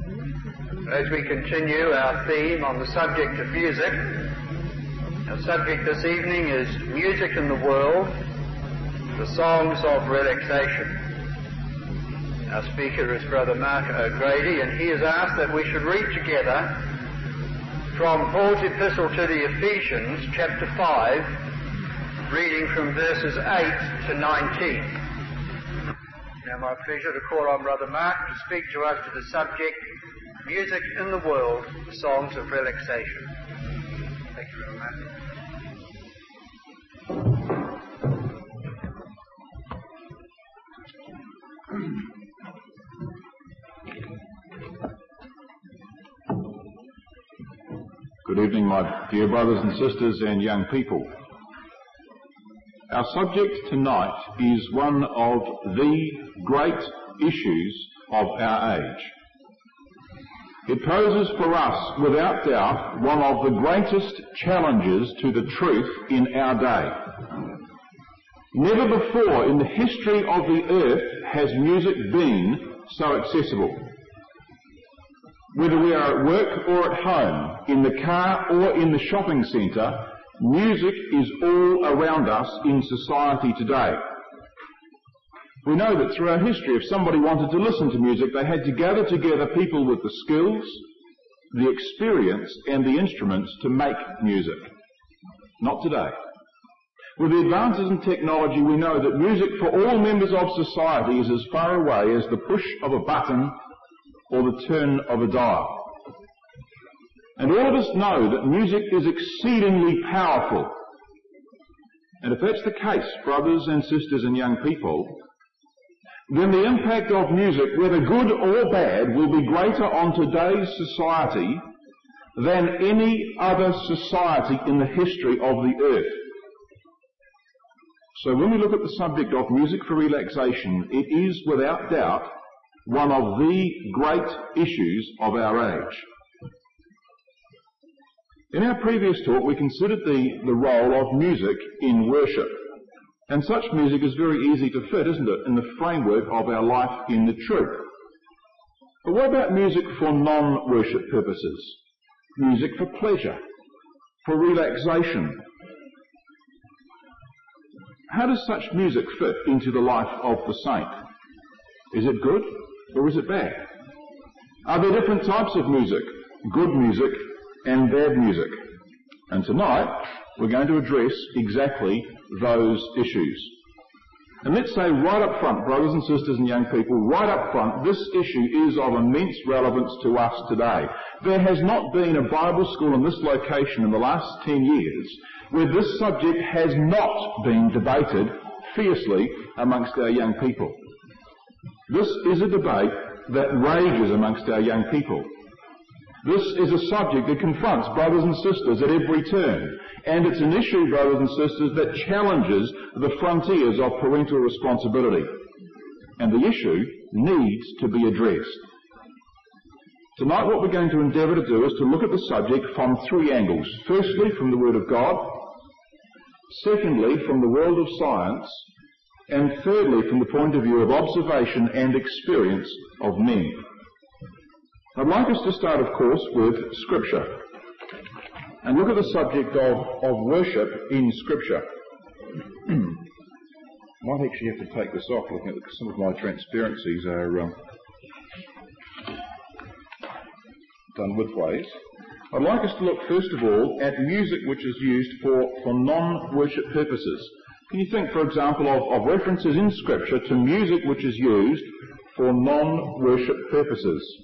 As we continue our theme on the subject of music, our subject this evening is Music in the World, the Songs of Relaxation. Our speaker is Brother Mark O'Grady, and he has asked that we should read together from Paul's epistle to the Ephesians, chapter 5, reading from verses 8 to 19. Now, my pleasure to call on Brother Mark to speak to us to the subject, Music in the World, Songs of Relaxation. Thank you, Brother Mark. Good evening, my dear brothers and sisters and young people. Our subject tonight is one of the great issues of our age. It poses for us, without doubt, one of the greatest challenges to the truth in our day. Never before in the history of the earth has music been so accessible. Whether we are at work or at home, in the car or in the shopping centre, music is all around us in society today. We know that throughout history, if somebody wanted to listen to music, they had to gather together people with the skills, the experience and the instruments to make music. Not today. With the advances in technology, we know that music for all members of society is as far away as the push of a button or the turn of a dial. And all of us know that music is exceedingly powerful. And if that's the case, brothers and sisters and young people, then the impact of music, whether good or bad, will be greater on today's society than any other society in the history of the earth. So when we look at the subject of music for relaxation, it is without doubt one of the great issues of our age. In our previous talk, we considered the role of music in worship. And such music is very easy to fit, isn't it, in the framework of our life in the truth. But what about music for non-worship purposes? Music for pleasure, for relaxation. How does such music fit into the life of the saint? Is it good or is it bad? Are there different types of music? Good music and bad music. And tonight we're going to address exactly those issues. And let's say right up front, brothers and sisters and young people, right up front, this issue is of immense relevance to us today. There has not been a Bible school in this location in the last 10 years where this subject has not been debated fiercely amongst our young people. This is a debate that rages amongst our young people. This is a subject that confronts brothers and sisters at every turn. And it's an issue, brothers and sisters, that challenges the frontiers of parental responsibility. And the issue needs to be addressed. Tonight what we're going to endeavour to do is to look at the subject from three angles. Firstly, from the Word of God. Secondly, from the world of science. And thirdly, from the point of view of observation and experience of men. I'd like us to start, of course, with Scripture and look at the subject of worship in Scripture. Might actually have to take this off, looking at some of my transparencies are done widthways. I'd like us to look, first of all, at music which is used for non-worship purposes. Can you think, for example, of references in Scripture to music which is used for non-worship purposes?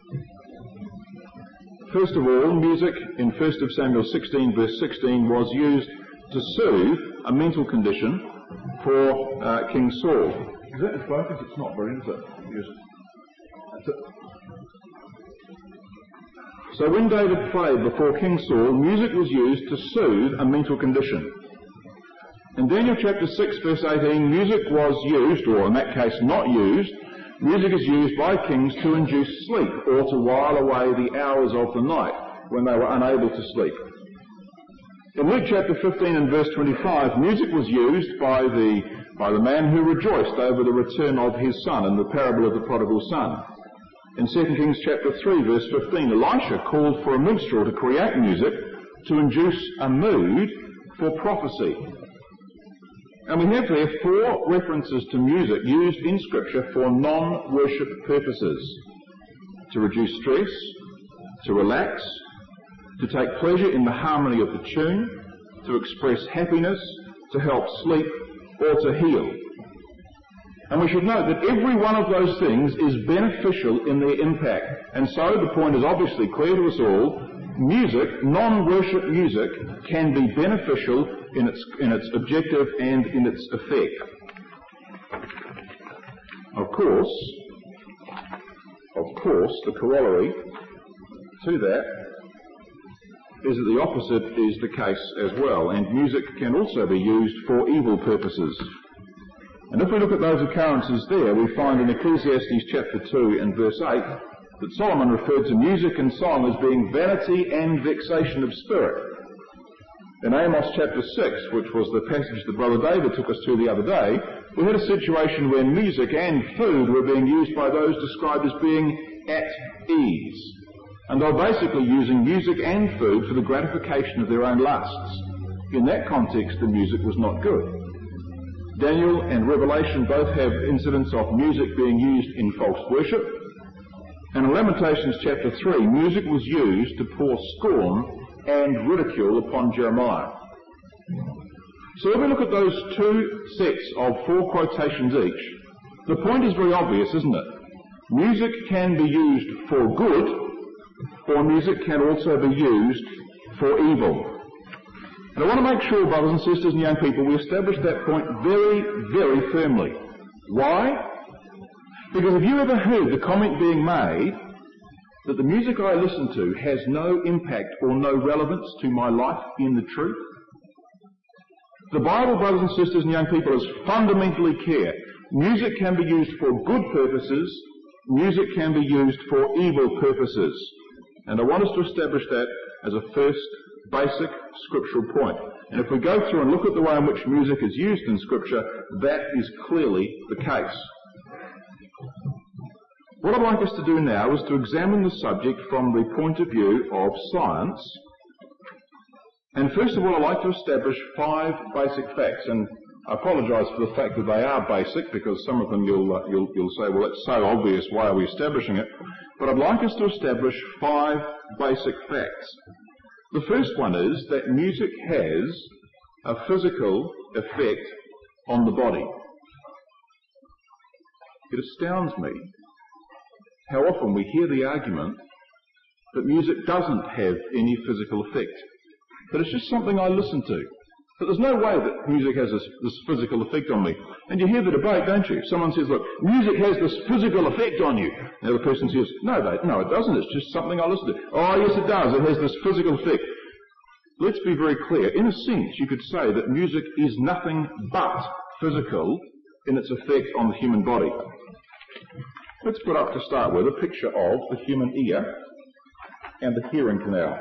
First of all, music in 1 Samuel 16 verse 16 was used to soothe a mental condition for King Saul. Is that in focus? It's not very, is it? That's it. So when David prayed before King Saul, music was used to soothe a mental condition. In Daniel chapter 6 verse 18, music was used, or in that case not used, music is used by kings to induce sleep or to while away the hours of the night when they were unable to sleep. In Luke chapter 15 and verse 25, music was used by the man who rejoiced over the return of his son in the parable of the prodigal son. In 2 Kings chapter 3 verse 15, Elisha called for a minstrel to create music to induce a mood for prophecy. And we have there 4 references to music used in Scripture for non-worship purposes. To reduce stress, to relax, to take pleasure in the harmony of the tune, to express happiness, to help sleep, or to heal. And we should note that every one of those things is beneficial in their impact. And so the point is obviously clear to us all. Music, non-worship music, can be beneficial in its objective and in its effect. Of course, the corollary to that is that the opposite is the case as well, and music can also be used for evil purposes. And if we look at those occurrences there, we find in Ecclesiastes chapter 2 and verse 8 that Solomon referred to music and song as being vanity and vexation of spirit. In Amos chapter 6, which was the passage that Brother David took us to the other day, we had a situation where music and food were being used by those described as being at ease. And they were basically using music and food for the gratification of their own lusts. In that context, the music was not good. Daniel and Revelation both have incidents of music being used in false worship. And in Lamentations chapter 3, music was used to pour scorn and ridicule upon Jeremiah. So if we look at those 2 sets of 4 quotations each, the point is very obvious, isn't it? Music can be used for good, or music can also be used for evil. And I want to make sure, brothers and sisters and young people, we establish that point very, very firmly. Why? Because have you ever heard the comment being made that the music I listen to has no impact or no relevance to my life in the truth? The Bible, brothers and sisters and young people, is fundamentally clear. Music can be used for good purposes. Music can be used for evil purposes. And I want us to establish that as a first basic scriptural point. And if we go through and look at the way in which music is used in Scripture, that is clearly the case. What I'd like us to do now is to examine the subject from the point of view of science. And first of all, I'd like to establish 5 basic facts. And I apologise for the fact that they are basic, because some of them you'll say, well, it's so obvious, why are we establishing it? But I'd like us to establish 5 basic facts. The first one is that music has a physical effect on the body. It astounds me how often we hear the argument that music doesn't have any physical effect, that it's just something I listen to. But there's no way that music has this physical effect on me. And you hear the debate, don't you? Someone says, look, music has this physical effect on you. The other person says, no, it doesn't. It's just something I listen to. Oh, yes, it does. It has this physical effect. Let's be very clear. In a sense, you could say that music is nothing but physical in its effect on the human body. Let's put up, to start with, a picture of the human ear and the hearing canal.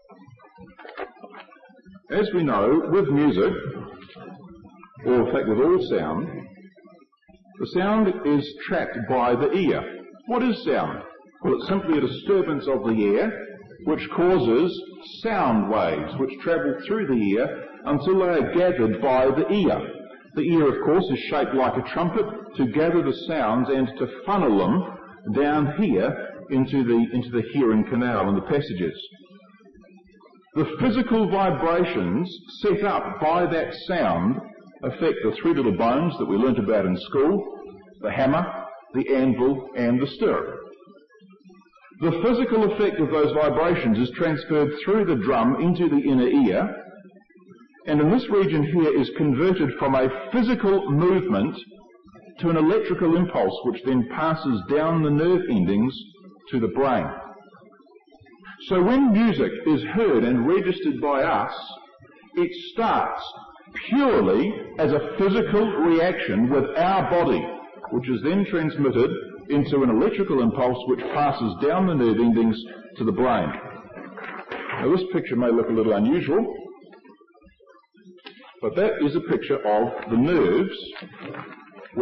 As we know, with music, or in fact with all sound, the sound is trapped by the ear. What is sound? Well, it's simply a disturbance of the ear which causes sound waves which travel through the ear until they are gathered by the ear. The ear, of course, is shaped like a trumpet to gather the sounds and to funnel them down here into the hearing canal and the passages. The physical vibrations set up by that sound affect the 3 little bones that we learnt about in school, the hammer, the anvil, and the stirrup. The physical effect of those vibrations is transferred through the drum into the inner ear, and in this region here is converted from a physical movement to an electrical impulse which then passes down the nerve endings to the brain. So when music is heard and registered by us, it starts purely as a physical reaction with our body, which is then transmitted into an electrical impulse which passes down the nerve endings to the brain. Now this picture may look a little unusual, but that is a picture of the nerves which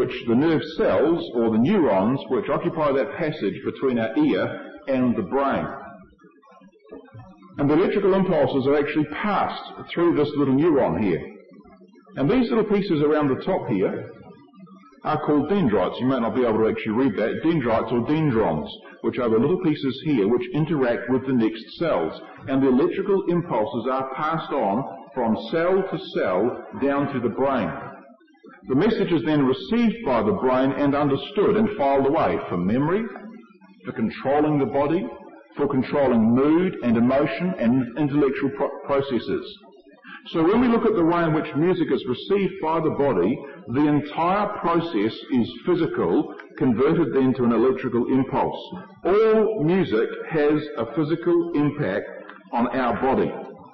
which the nerve cells, or the neurons, which occupy that passage between our ear and the brain. And the electrical impulses are actually passed through this little neuron here. And these little pieces around the top here are called dendrites. You might not be able to actually read that. Dendrites or dendrons, which are the little pieces here which interact with the next cells. And the electrical impulses are passed on from cell to cell down to the brain. The message is then received by the brain and understood and filed away for memory, for controlling the body, for controlling mood and emotion and intellectual processes. So when we look at the way in which music is received by the body, the entire process is physical, converted then to an electrical impulse. All music has a physical impact on our body.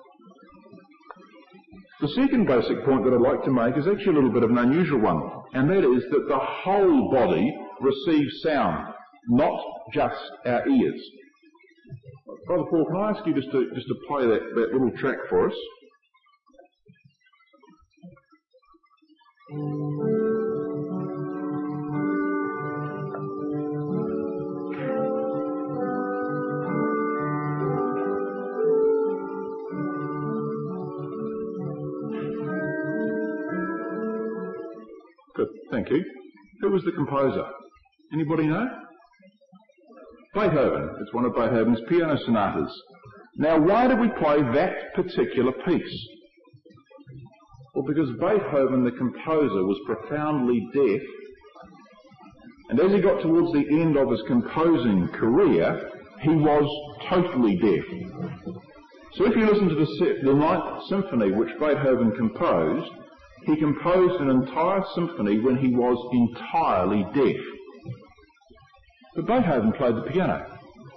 The second basic point that I'd like to make is actually a little bit of an unusual one, and that is that the whole body receives sound, not just our ears. Brother Paul, can I ask you just to play that little track for us? Good, thank you. Who was the composer? Anybody know? Beethoven. It's one of Beethoven's piano sonatas. Now, why did we play that particular piece? Well, because Beethoven, the composer, was profoundly deaf, and as he got towards the end of his composing career, he was totally deaf. So if you listen to the Ninth Symphony which Beethoven composed, he composed an entire symphony when he was entirely deaf. But Beethoven played the piano.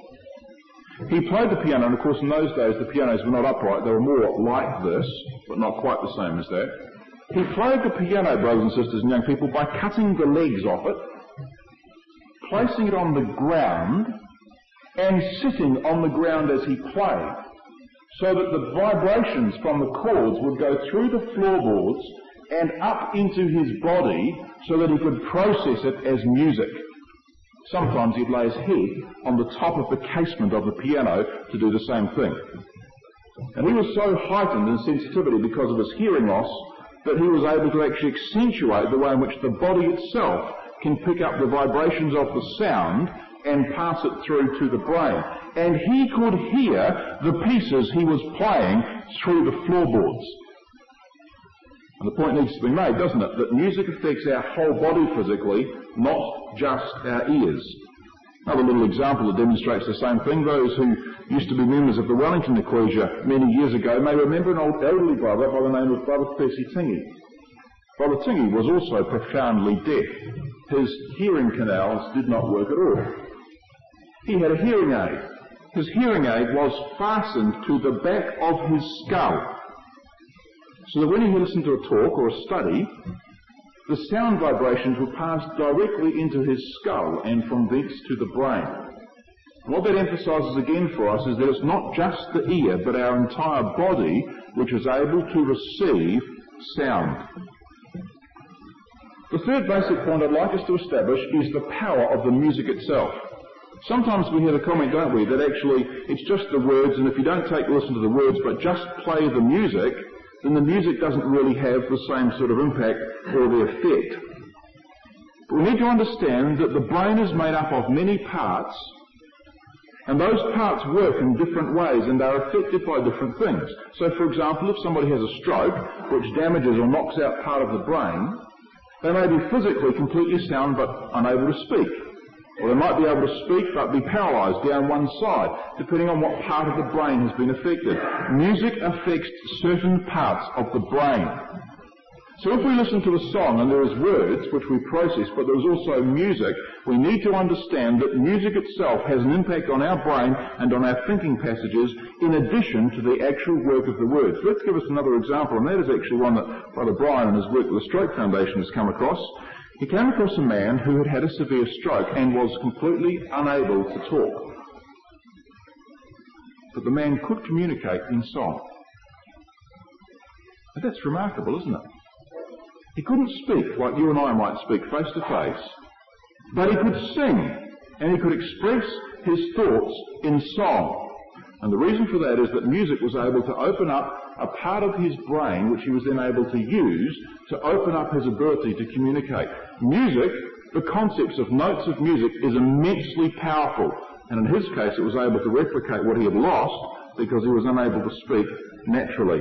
He played the piano, and of course in those days the pianos were not upright, they were more like this, but not quite the same as that. He played the piano, brothers and sisters and young people, by cutting the legs off it, placing it on the ground, and sitting on the ground as he played, so that the vibrations from the chords would go through the floorboards and up into his body so that he could process it as music. Sometimes he'd lay his head on the top of the casement of the piano to do the same thing. And he was so heightened in sensitivity because of his hearing loss that he was able to actually accentuate the way in which the body itself can pick up the vibrations of the sound and pass it through to the brain. And he could hear the pieces he was playing through the floorboards. And the point needs to be made, doesn't it, that music affects our whole body physically, not just our ears. Another little example that demonstrates the same thing. Those who used to be members of the Wellington Ecclesia many years ago may remember an old elderly brother by the name of Brother Percy Tingy. Brother Tingy was also profoundly deaf. His hearing canals did not work at all. He had a hearing aid. His hearing aid was fastened to the back of his skull, so that when he listened to a talk or a study, the sound vibrations were passed directly into his skull and from thence to the brain. And what that emphasises again for us is that it's not just the ear, but our entire body which is able to receive sound. The third basic point I'd like us to establish is the power of the music itself. Sometimes we hear the comment, don't we, that actually it's just the words, and if you don't listen to the words but just play the music, then the music doesn't really have the same sort of impact or the effect. But we need to understand that the brain is made up of many parts, and those parts work in different ways and are affected by different things. So, for example, if somebody has a stroke, which damages or knocks out part of the brain, they may be physically completely sound but unable to speak. Or they might be able to speak but be paralysed down one side, depending on what part of the brain has been affected. Music affects certain parts of the brain. So if we listen to a song and there is words which we process, but there is also music, we need to understand that music itself has an impact on our brain and on our thinking passages in addition to the actual work of the words. Let's give us another example, and that is actually one that Brother Brian in his work with the Stroke Foundation has come across. He came across a man who had had a severe stroke and was completely unable to talk. But the man could communicate in song. And that's remarkable, isn't it? He couldn't speak like you and I might speak face to face, but he could sing, and he could express his thoughts in song. And the reason for that is that music was able to open up a part of his brain which he was then able to use to open up his ability to communicate. Music, the concepts of notes of music, is immensely powerful. And in his case, it was able to replicate what he had lost because he was unable to speak naturally.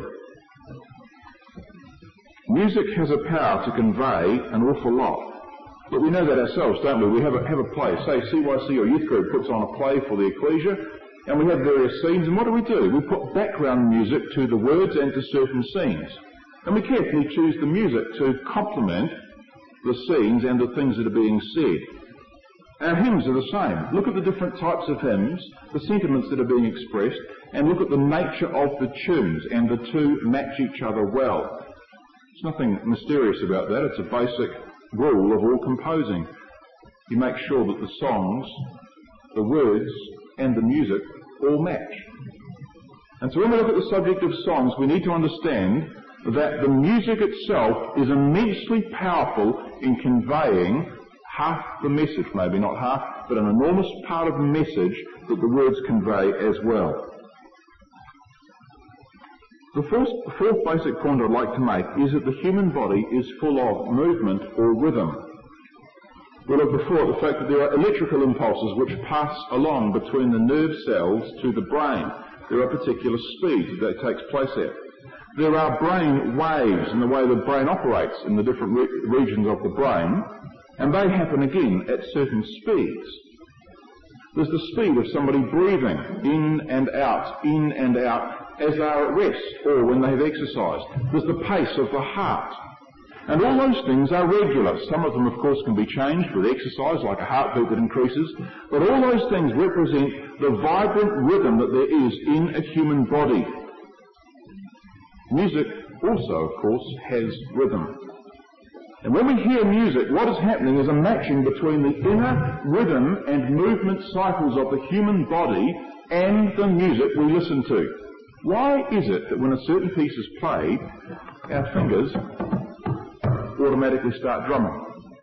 Music has a power to convey an awful lot. But we know that ourselves, don't we? We have a play. Say CYC or youth group puts on a play for the ecclesia, and we have various scenes, and what do? We put background music to the words and to certain scenes. And we carefully choose the music to complement the scenes and the things that are being said. Our hymns are the same. Look at the different types of hymns, the sentiments that are being expressed, and look at the nature of the tunes, and the two match each other well. There's nothing mysterious about that. It's a basic rule of all composing. You make sure that the songs, the words, and the music all match. And so when we look at the subject of songs, we need to understand that the music itself is immensely powerful in conveying half the message, maybe not half, but an enormous part of the message that the words convey as well. The fourth basic point I'd like to make is that the human body is full of movement or rhythm. We looked before at the fact that there are electrical impulses which pass along between the nerve cells to the brain. There are particular speeds that takes place at. There are brain waves in the way the brain operates in the different regions of the brain, and they happen again at certain speeds. There's the speed of somebody breathing in and out as they are at rest or when they have exercised. There's the pace of the heart. And all those things are regular. Some of them, of course, can be changed with exercise, like a heartbeat that increases. But all those things represent the vibrant rhythm that there is in a human body. Music also, of course, has rhythm. And when we hear music, what is happening is a matching between the inner rhythm and movement cycles of the human body and the music we listen to. Why is it that when a certain piece is played, our fingers automatically start drumming,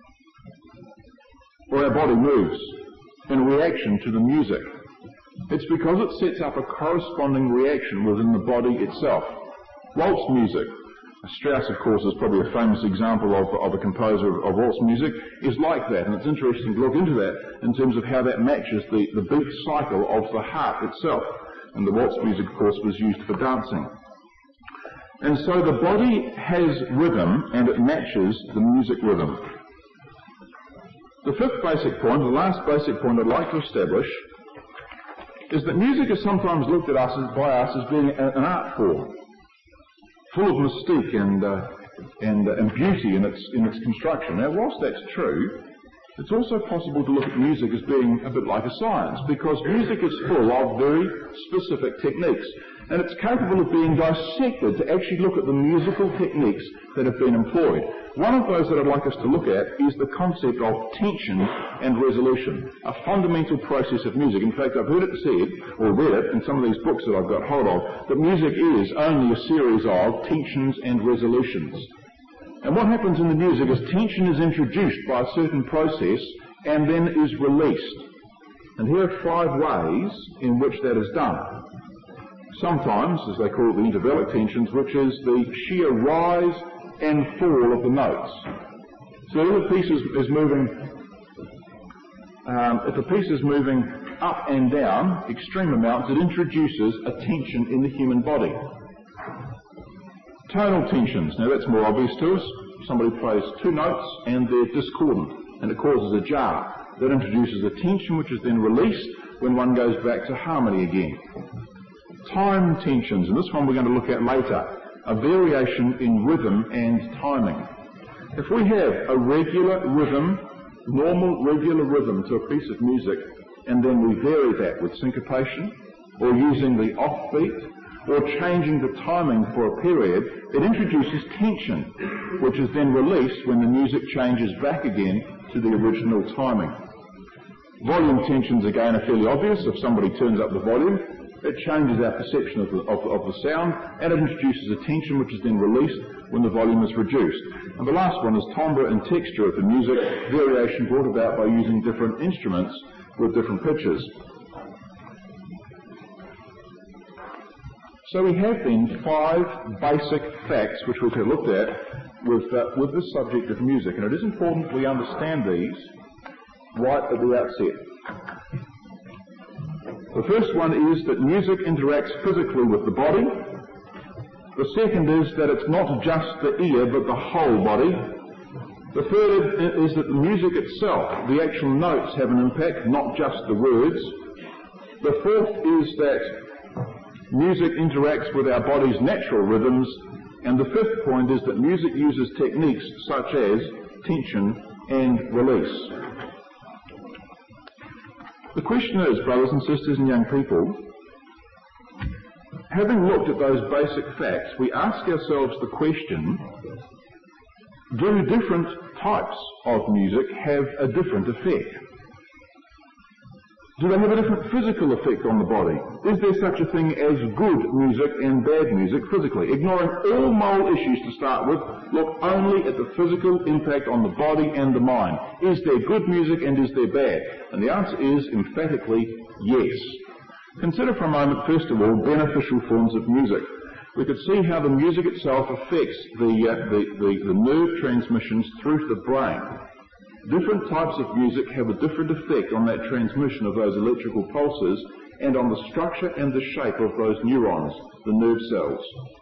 or our body moves in reaction to the music? It's because it sets up a corresponding reaction within the body itself. Waltz music, Strauss, of course, is probably a famous example of a composer of waltz music, is like that, and it's interesting to look into that in terms of how that matches the beat cycle of the heart itself. And the waltz music, of course, was used for dancing. And so the body has rhythm, and it matches the music rhythm. The fifth basic point, the last basic point I'd like to establish, is that music is sometimes looked at by us as being an art form, full of mystique and beauty in its construction. Now, whilst that's true, it's also possible to look at music as being a bit like a science, because music is full of very specific techniques, and it's capable of being dissected to actually look at the musical techniques that have been employed. One of those that I'd like us to look at is the concept of tension and resolution, a fundamental process of music. In fact, I've heard it said, or read it in some of these books that I've got hold of, that music is only a series of tensions and resolutions. And what happens in the music is tension is introduced by a certain process and then is released. And here are 5 ways in which that is done. Sometimes, as they call it, the intervallic tensions, which is the sheer rise and fall of the notes. So if a piece is moving up and down extreme amounts, it introduces a tension in the human body. Tonal tensions. Now that's more obvious to us. Somebody plays 2 notes and they're discordant, and it causes a jar. That introduces a tension which is then released when one goes back to harmony again. Time tensions, and this one we're going to look at later, a variation in rhythm and timing. If we have a regular rhythm, normal regular rhythm to a piece of music, and then we vary that with syncopation, or using the offbeat, or changing the timing for a period, it introduces tension, which is then released when the music changes back again to the original timing. Volume tensions, again, are fairly obvious. If somebody turns up the volume, It changes our perception of the sound, and it introduces a tension which is then released when the volume is reduced. And the last one is timbre and texture of the music, variation brought about by using different instruments with different pitches. So we have then 5 basic facts which we've looked at with this subject of music, and it is important that we understand these right at the outset. The first one is that music interacts physically with the body. The second is that it's not just the ear but the whole body. The third is that the music itself, the actual notes, have an impact, not just the words. The fourth is that music interacts with our body's natural rhythms. And the fifth point is that music uses techniques such as tension and release. The question is, brothers and sisters and young people, having looked at those basic facts, we ask ourselves the question, do different types of music have a different effect? Do they have a different physical effect on the body? Is there such a thing as good music and bad music physically? Ignoring all moral issues to start with, look only at the physical impact on the body and the mind. Is there good music and is there bad? And the answer is emphatically yes. Consider for a moment, first of all, beneficial forms of music. We could see how the music itself affects the nerve transmissions through to the brain. Different types of music have a different effect on that transmission of those electrical pulses and on the structure and the shape of those neurons, the nerve cells.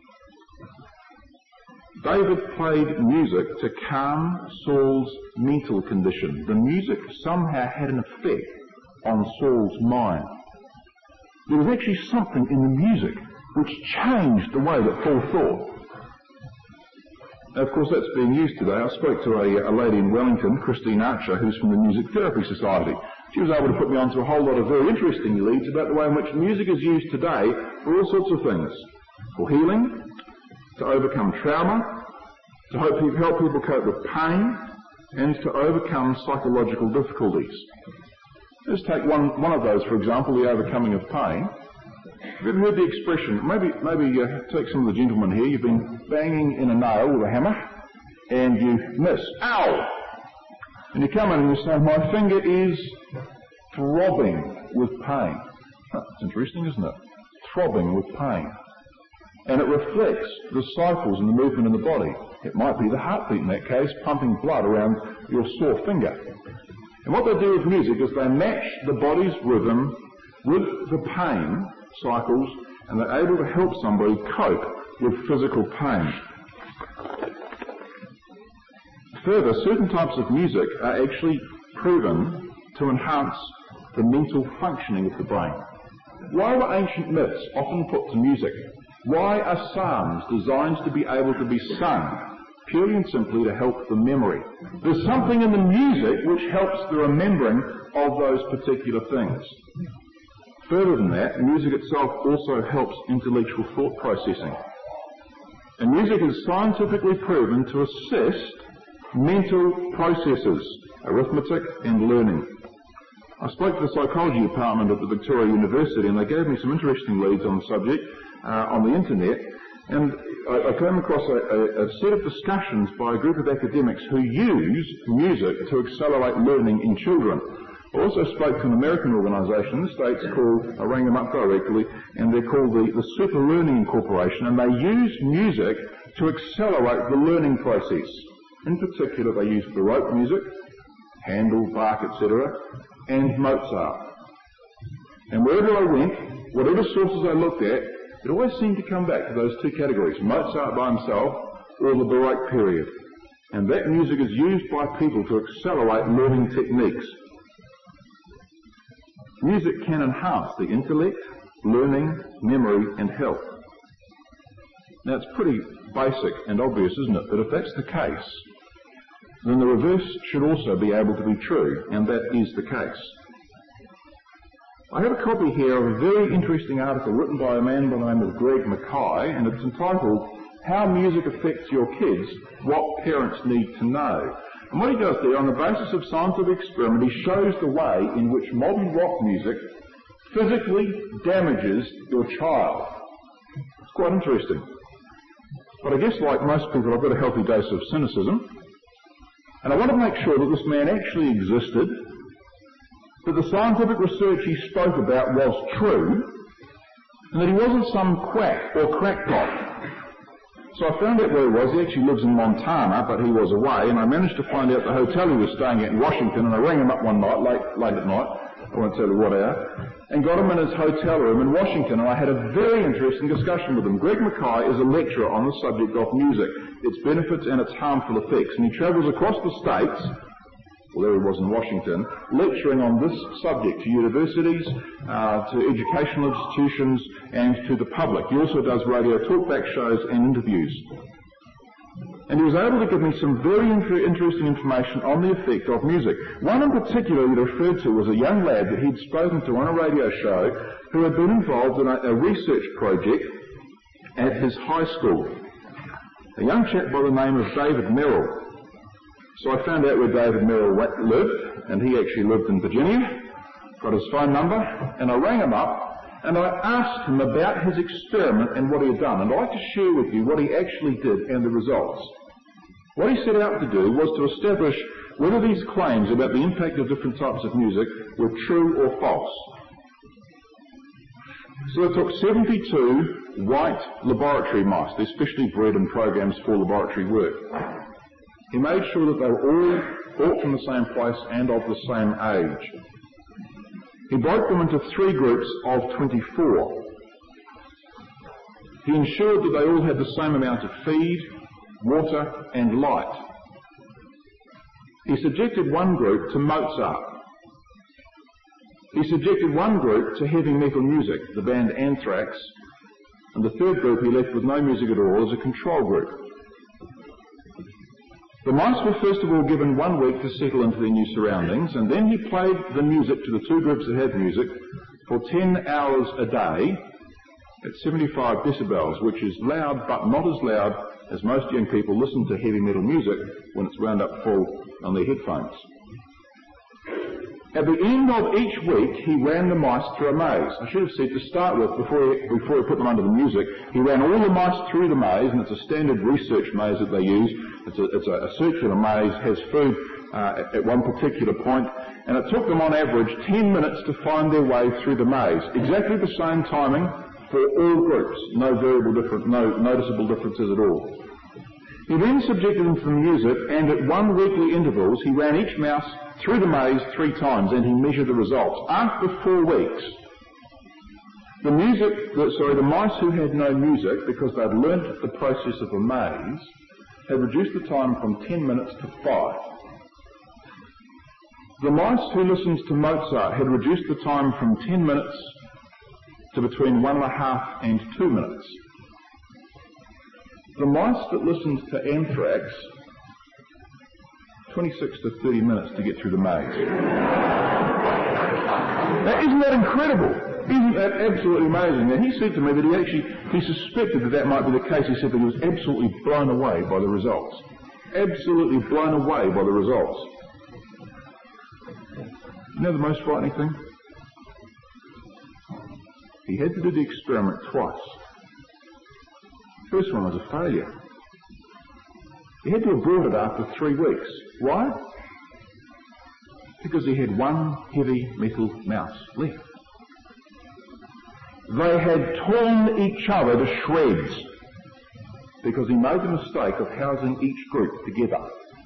David played music to calm Saul's mental condition. The music somehow had an effect on Saul's mind. There was actually something in the music which changed the way that Paul thought. Now, of course, that's being used today. I spoke to a lady in Wellington, Christine Archer, who's from the Music Therapy Society. She was able to put me onto a whole lot of very interesting leads about the way in which music is used today for all sorts of things. For healing, to overcome trauma, to help people cope with pain, and to overcome psychological difficulties. Let's take one of those, for example, the overcoming of pain. Have you ever heard the expression, maybe take some of the gentlemen here, you've been banging in a nail with a hammer, and you miss. Ow! And you come in and you say, my finger is throbbing with pain. It's interesting, isn't it? Throbbing with pain. And it reflects the cycles and the movement in the body. It might be the heartbeat in that case, pumping blood around your sore finger. And what they do with music is they match the body's rhythm with the pain cycles, and they're able to help somebody cope with physical pain. Further, certain types of music are actually proven to enhance the mental functioning of the brain. Why were ancient myths often put to music? Why are psalms designed to be able to be sung? Purely and simply to help the memory. There's something in the music which helps the remembering of those particular things. Further than that, music itself also helps intellectual thought processing. And music is scientifically proven to assist mental processes, arithmetic and learning. I spoke to the psychology department at the Victoria University, and they gave me some interesting leads on the subject on the internet, and I came across a set of discussions by a group of academics who use music to accelerate learning in children. I also spoke to an American organisation in the States called, I rang them up directly, and they're called the Super Learning Incorporation, and they use music to accelerate the learning process. In particular, they use Baroque music, Handel, Bach, etc., and Mozart. And wherever I went, whatever sources I looked at, it always seemed to come back to those two categories, Mozart by himself or the Baroque period. And that music is used by people to accelerate learning techniques. Music can enhance the intellect, learning, memory and health. Now it's pretty basic and obvious, isn't it, that if that's the case, then the reverse should also be able to be true, and that is the case. I have a copy here of a very interesting article written by a man by the name of Greg Mackay, and it's entitled, How Music Affects Your Kids, What Parents Need to Know. And what he does there, on the basis of scientific experiment, he shows the way in which modern rock music physically damages your child. It's quite interesting. But I guess like most people, I've got a healthy dose of cynicism. And I want to make sure that this man actually existed, that the scientific research he spoke about was true, and that he wasn't some quack or crackpot. So I found out where he was. He actually lives in Montana, but he was away, and I managed to find out the hotel he was staying at in Washington, and I rang him up one night, late at night, I won't tell you what hour, and got him in his hotel room in Washington, and I had a very interesting discussion with him. Greg Mackay is a lecturer on the subject of music, its benefits and its harmful effects, and he travels across the states, well, there he was in Washington, lecturing on this subject to universities, to educational institutions, and to the public. He also does radio talkback shows and interviews. And he was able to give me some very interesting information on the effect of music. One in particular he referred to was a young lad that he'd spoken to on a radio show who had been involved in a research project at his high school. A young chap by the name of David Merrill. So I found out where David Merrill lived, and he actually lived in Virginia, got his phone number, and I rang him up, and I asked him about his experiment and what he had done. And I'd like to share with you what he actually did and the results. What he set out to do was to establish whether these claims about the impact of different types of music were true or false. So they took 72 white laboratory mice. They're specially bred and programs for laboratory work. He made sure that they were all brought from the same place and of the same age. He broke them into 3 groups of 24. He ensured that they all had the same amount of feed, water and light. He subjected one group to Mozart. He subjected one group to heavy metal music, the band Anthrax, and the third group he left with no music at all as a control group. The mice were first of all given 1 week to settle into their new surroundings, and then he played the music to the 2 groups that had music for 10 hours a day at 75 decibels, which is loud but not as loud as most young people listen to heavy metal music when it's wound up full on their headphones. At the end of each week, he ran the mice through a maze. I should have said to start with, before he put them under the music, he ran all the mice through the maze, and it's a standard research maze that they use. It's a circular maze, has food at one particular point, and it took them on average 10 minutes to find their way through the maze. Exactly the same timing for all groups, no noticeable differences at all. He then subjected them to the music, and at 1 weekly intervals, he ran each mouse through the maze 3 times, and he measured the results. After 4 weeks, the mice who had no music, because they'd learnt the process of a maze, had reduced the time from 10 minutes to 5. The mice who listened to Mozart had reduced the time from 10 minutes to between 1.5 and 2 minutes. The mice that listened to Anthrax, 26 to 30 minutes to get through the maze. Now, isn't that incredible? Isn't that absolutely amazing? Now, he said to me that he suspected that might be the case. He said that he was absolutely blown away by the results. Absolutely blown away by the results. You know the most frightening thing? He had to do the experiment twice. The first one was a failure. He had to abort it after 3 weeks. Why? Because he had 1 heavy metal mouse left. They had torn each other to shreds because he made the mistake of housing each group together.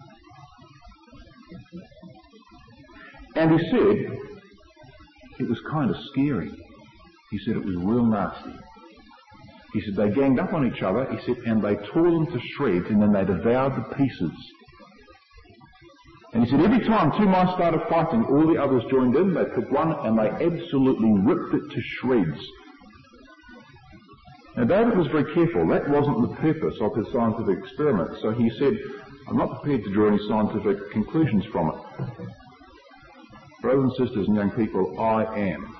And he said it was kind of scary. He said it was real nasty. He said they ganged up on each other, he said, and they tore them to shreds, and then they devoured the pieces. And he said every time 2 mice started fighting, all the others joined in, they took one and they absolutely ripped it to shreds. Now David was very careful. That wasn't the purpose of his scientific experiment. So he said, I'm not prepared to draw any scientific conclusions from it. Brothers and sisters and young people, I am.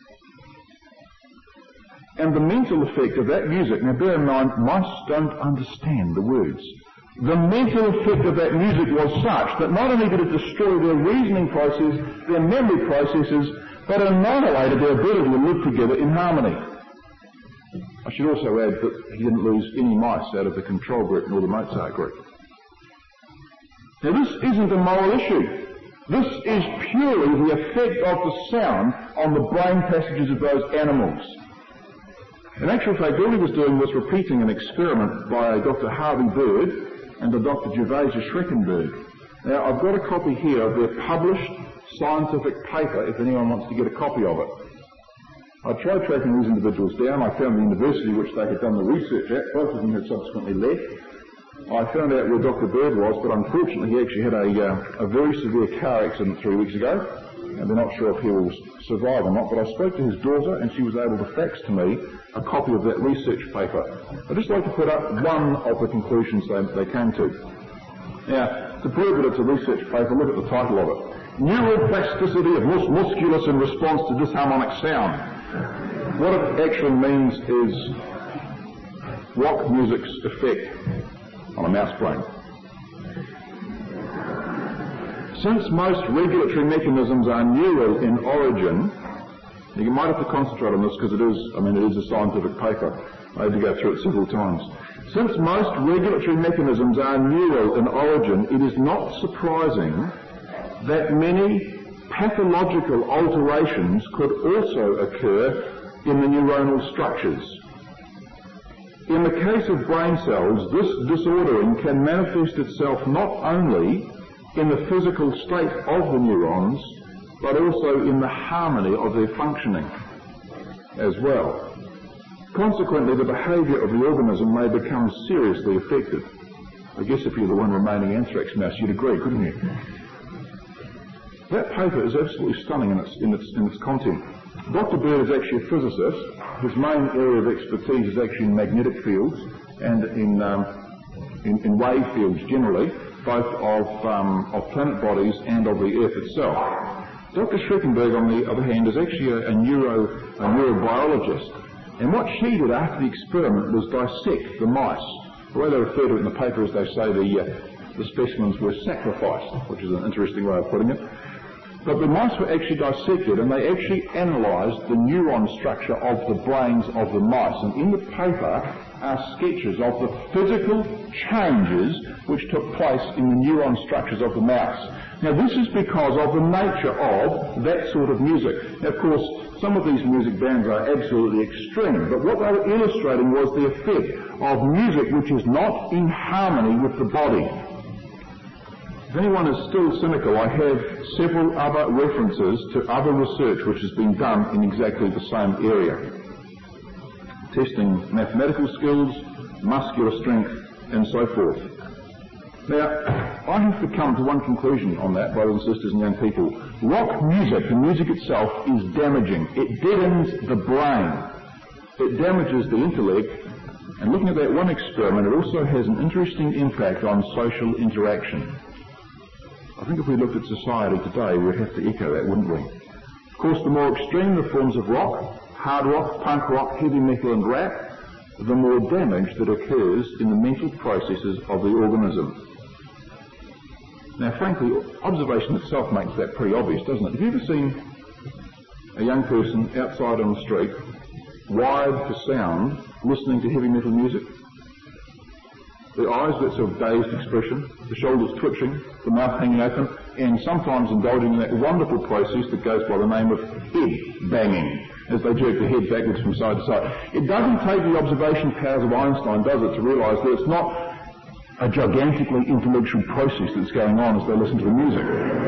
And the mental effect of that music, now bear in mind, mice don't understand the words. The mental effect of that music was such that not only did it destroy their reasoning process, their memory processes, but annihilated their ability to live together in harmony. I should also add that he didn't lose any mice out of the control group nor the Mozart group. Now this isn't a moral issue. This is purely the effect of the sound on the brain passages of those animals. In actual fact, all he was doing was repeating an experiment by Dr. Harvey Bird and a Dr. Gervasia Schreckenberg. Now, I've got a copy here of their published scientific paper, if anyone wants to get a copy of it. I tried tracking these individuals down. I found the university which they had done the research at. Both of them had subsequently left. I found out where Dr. Bird was, but unfortunately he actually had a very severe car accident 3 weeks ago, and they're not sure if he will survive or not, but I spoke to his daughter and she was able to fax to me a copy of that research paper. I'd just like to put up one of the conclusions they came to. Now, to prove that it's a research paper, look at the title of it. Neuroplasticity of musculus in response to disharmonic sound. What it actually means is rock music's effect on a mouse brain. Since most regulatory mechanisms are neural in origin, you might have to concentrate on this because it is a scientific paper. I had to go through it several times. Since most regulatory mechanisms are neural in origin, it is not surprising that many pathological alterations could also occur in the neuronal structures. In the case of brain cells, this disordering can manifest itself not only in the physical state of the neurons, but also in the harmony of their functioning as well. Consequently, the behaviour of the organism may become seriously affected. I guess if you're the one remaining anthrax mouse, you'd agree, couldn't you? That paper is absolutely stunning in its content. Dr. Bird is actually a physicist. His main area of expertise is actually in magnetic fields and in wave fields generally, both of planet bodies and of the Earth itself. Dr. Schreckenberg, on the other hand, is actually a neurobiologist. And what she did after the experiment was dissect the mice. The way they refer to it in the paper is they say the specimens were sacrificed, which is an interesting way of putting it. But the mice were actually dissected and they actually analysed the neuron structure of the brains of the mice. And in the paper are sketches of the physical changes which took place in the neuron structures of the mouse. Now this is because of the nature of that sort of music. Now of course some of these music bands are absolutely extreme, but what they were illustrating was the effect of music which is not in harmony with the body. If anyone is still cynical, I have several other references to other research which has been done in exactly the same area. Testing mathematical skills, muscular strength, and so forth. Now, I have to come to one conclusion on that, brothers and sisters and young people. Rock music, the music itself, is damaging. It deadens the brain. It damages the intellect. And looking at that one experiment, it also has an interesting impact on social interaction. I think if we looked at society today, we'd have to echo that, wouldn't we? Of course, the more extreme the forms of rock, hard rock, punk rock, heavy metal and rap, the more damage that occurs in the mental processes of the organism. Now, frankly, observation itself makes that pretty obvious, doesn't it? Have you ever seen a young person outside on the street, wired for sound, listening to heavy metal music? The eyes, that sort of dazed expression, the shoulders twitching, the mouth hanging open, and sometimes indulging in that wonderful process that goes by the name of head banging, as they jerk the head backwards from side to side. It doesn't take the observation powers of Einstein, does it, to realise that it's not a gigantically intellectual process that's going on as they listen to the music.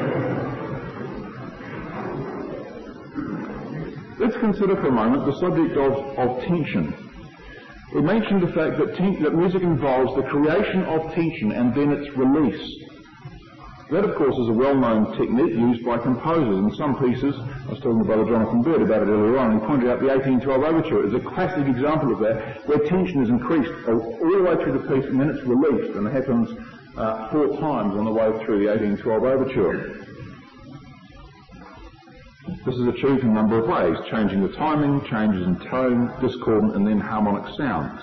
Let's consider for a moment the subject of tension. We mentioned the fact that music involves the creation of tension and then its release. That, of course, is a well-known technique used by composers in some pieces. I was talking to Brother Jonathan Bird about it earlier on, and he pointed out the 1812 Overture is a classic example of that, where tension is increased all the way through the piece and then it's released, and it happens 4 times on the way through the 1812 Overture. This is achieved in a number of ways, changing the timing, changes in tone, discordant and then harmonic sounds.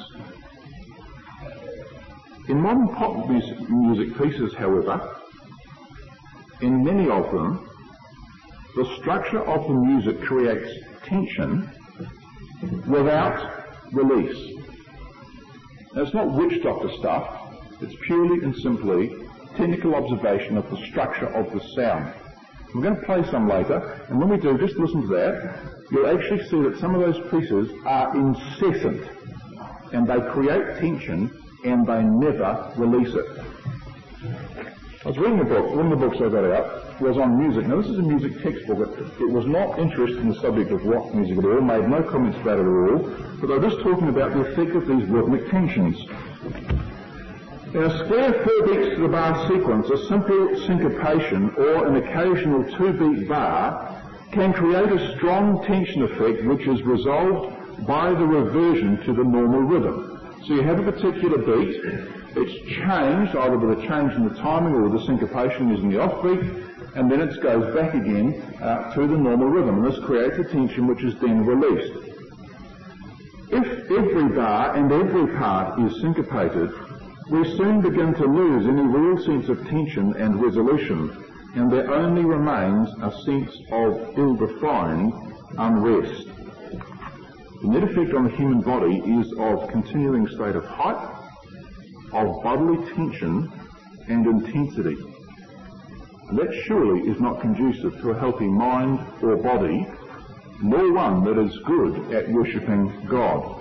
In modern pop music pieces, however, in many of them, the structure of the music creates tension without release. Now, it's not witch doctor stuff. It's purely and simply technical observation of the structure of the sound. We're going to play some later, and when we do, just listen to that. You'll actually see that some of those pieces are incessant, and they create tension, and they never release it. I was reading a book. One of the books I got out was on music. Now, this is a music textbook. It was not interested in the subject of rock music at all, made no comments about it at all, but they were just talking about the effect of these rhythmic tensions. In a square 4 beats to the bar sequence, a simple syncopation or an occasional 2-beat bar can create a strong tension effect which is resolved by the reversion to the normal rhythm. So you have a particular beat, it's changed either with a change in the timing or with the syncopation using the offbeat, and then it goes back again to the normal rhythm, and this creates a tension which is then released. If every bar and every part is syncopated, we soon begin to lose any real sense of tension and resolution, and there only remains a sense of ill-defined unrest. The net effect on the human body is of continuing state of hype, of bodily tension and intensity. And that surely is not conducive to a healthy mind or body, nor one that is good at worshipping God.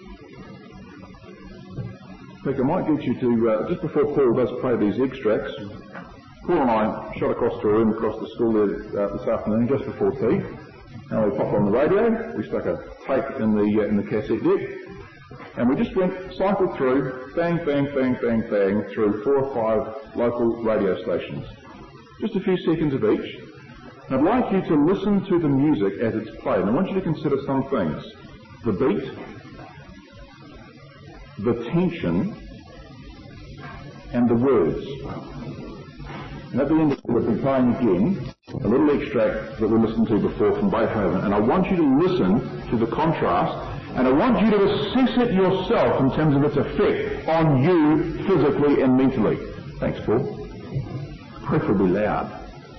I think I might get you to, just before Paul does play these extracts, Paul and I shot across to a room across the school there this afternoon, just before tea, and we popped on the radio, we stuck a tape in the cassette deck, and we just cycled through, bang, bang, bang, bang, bang, through 4 or 5 local radio stations. Just a few seconds of each. And I'd like you to listen to the music as it's played, and I want you to consider some things. The beat, the tension, and the words. And at the end of it, we'll be playing again a little extract that we listened to before from Beethoven, and I want you to listen to the contrast, and I want you to assess it yourself in terms of its effect on you physically and mentally. Thanks, Paul. Preferably loud.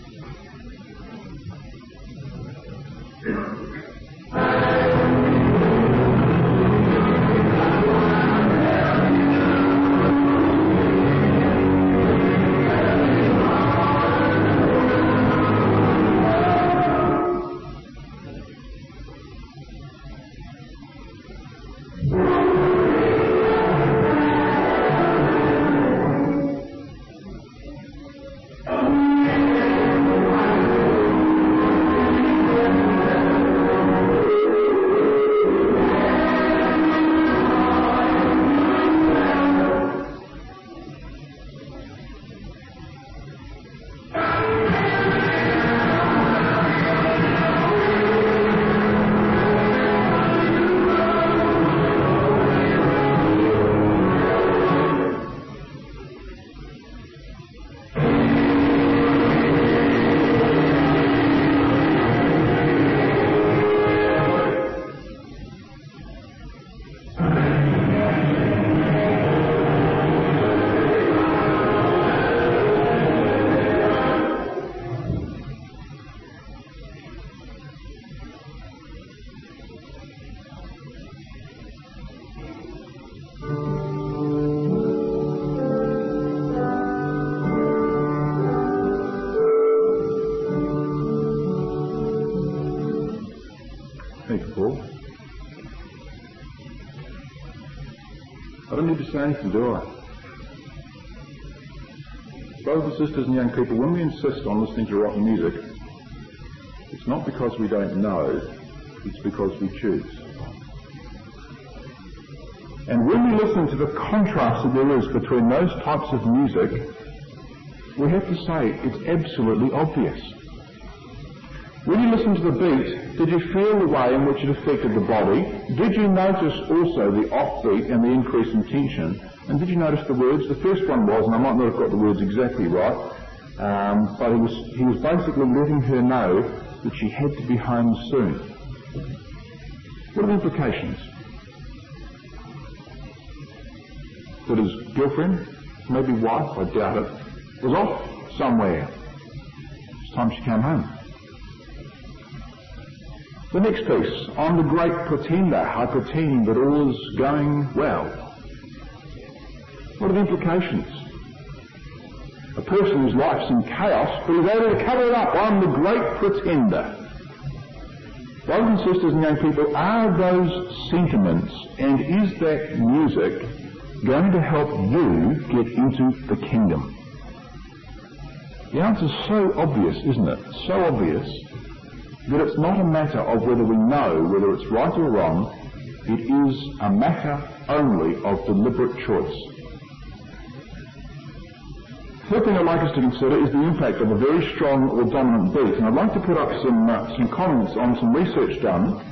I don't need to say anything, do I? Brothers and sisters and young people, when we insist on listening to rock music, it's not because we don't know, it's because we choose. And when we listen to the contrast that there is between those types of music, we have to say it's absolutely obvious. When you listen to the beat, did you feel the way in which it affected the body? Did you notice also the offbeat and the increase in tension? And did you notice the words? The first one was, and I might not have got the words exactly right, but he was basically letting her know that she had to be home soon. What are the implications? That his girlfriend, maybe wife, I doubt it, was off somewhere. It's time she came home. The next piece, I'm the great pretender. I pretend that all is going well. What are the implications? A person whose life's in chaos, but is able to cover it up. I'm the great pretender. Brothers and sisters and young people, are those sentiments and is that music going to help you get into the kingdom? The answer's so obvious, isn't it? So obvious that it's not a matter of whether we know whether it's right or wrong. It is a matter only of deliberate choice. The third thing I'd like us to consider is the impact of a very strong or dominant beat. And I'd like to put up some comments on some research done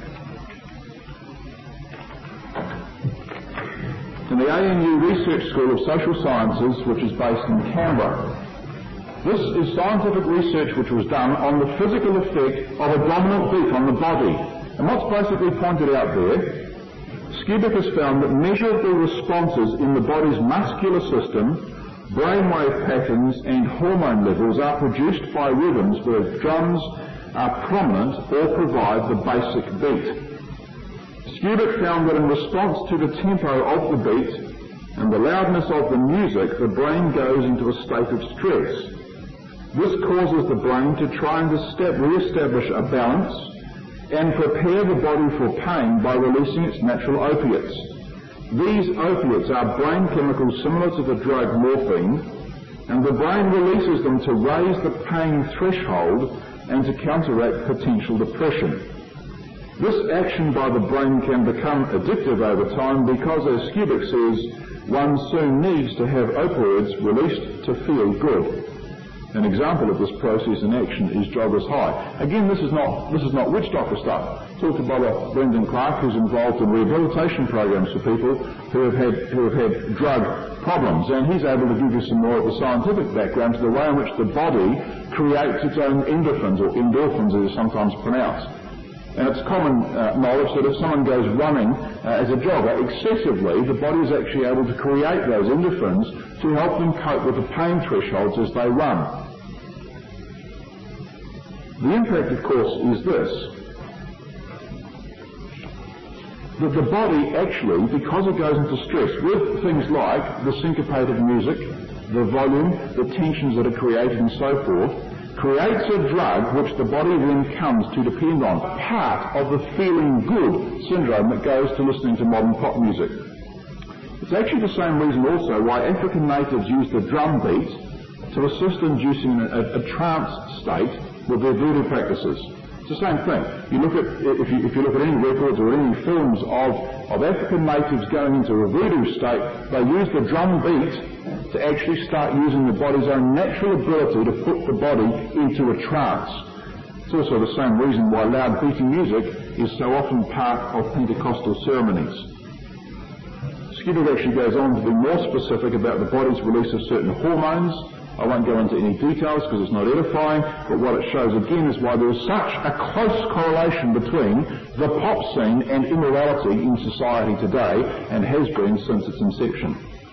in the ANU Research School of Social Sciences, which is based in Canberra. This is scientific research which was done on the physical effect of a dominant beat on the body. And what's basically pointed out there, Skubik has found that measurable responses in the body's muscular system, brainwave patterns and hormone levels are produced by rhythms where drums are prominent or provide the basic beat. Skubik found that in response to the tempo of the beat and the loudness of the music, the brain goes into a state of stress. This causes the brain to try and re-establish a balance and prepare the body for pain by releasing its natural opiates. These opiates are brain chemicals similar to the drug morphine, and the brain releases them to raise the pain threshold and to counteract potential depression. This action by the brain can become addictive over time because, as Skubik says, one soon needs to have opioids released to feel good. An example of this process in action is joggers high. Again, this is not witch doctor stuff. Talk to Brother Brendan Clark, who's involved in rehabilitation programs for people who have had drug problems, and he's able to give you some more of the scientific background to the way in which the body creates its own endorphins, or endorphins as it's sometimes pronounced. And it's common knowledge that if someone goes running as a jogger excessively, the body is actually able to create those endorphins to help them cope with the pain thresholds as they run. The impact, of course, is this: that the body actually, because it goes into stress with things like the syncopated music, the volume, the tensions that are created and so forth, creates a drug which the body then comes to depend on, part of the feeling good syndrome that goes to listening to modern pop music. It's actually the same reason also why African natives use the drum beat to assist inducing a trance state with their voodoo practices. It's the same thing. You look at, if you look at any records or any films of African natives going into a voodoo state, they use the drum beat to actually start using the body's own natural ability to put the body into a trance. It's also the same reason why loud beating music is so often part of Pentecostal ceremonies. Skubik actually goes on to be more specific about the body's release of certain hormones. I won't go into any details because it's not edifying, but what it shows again is why there is such a close correlation between the pop scene and immorality in society today, and has been since its inception.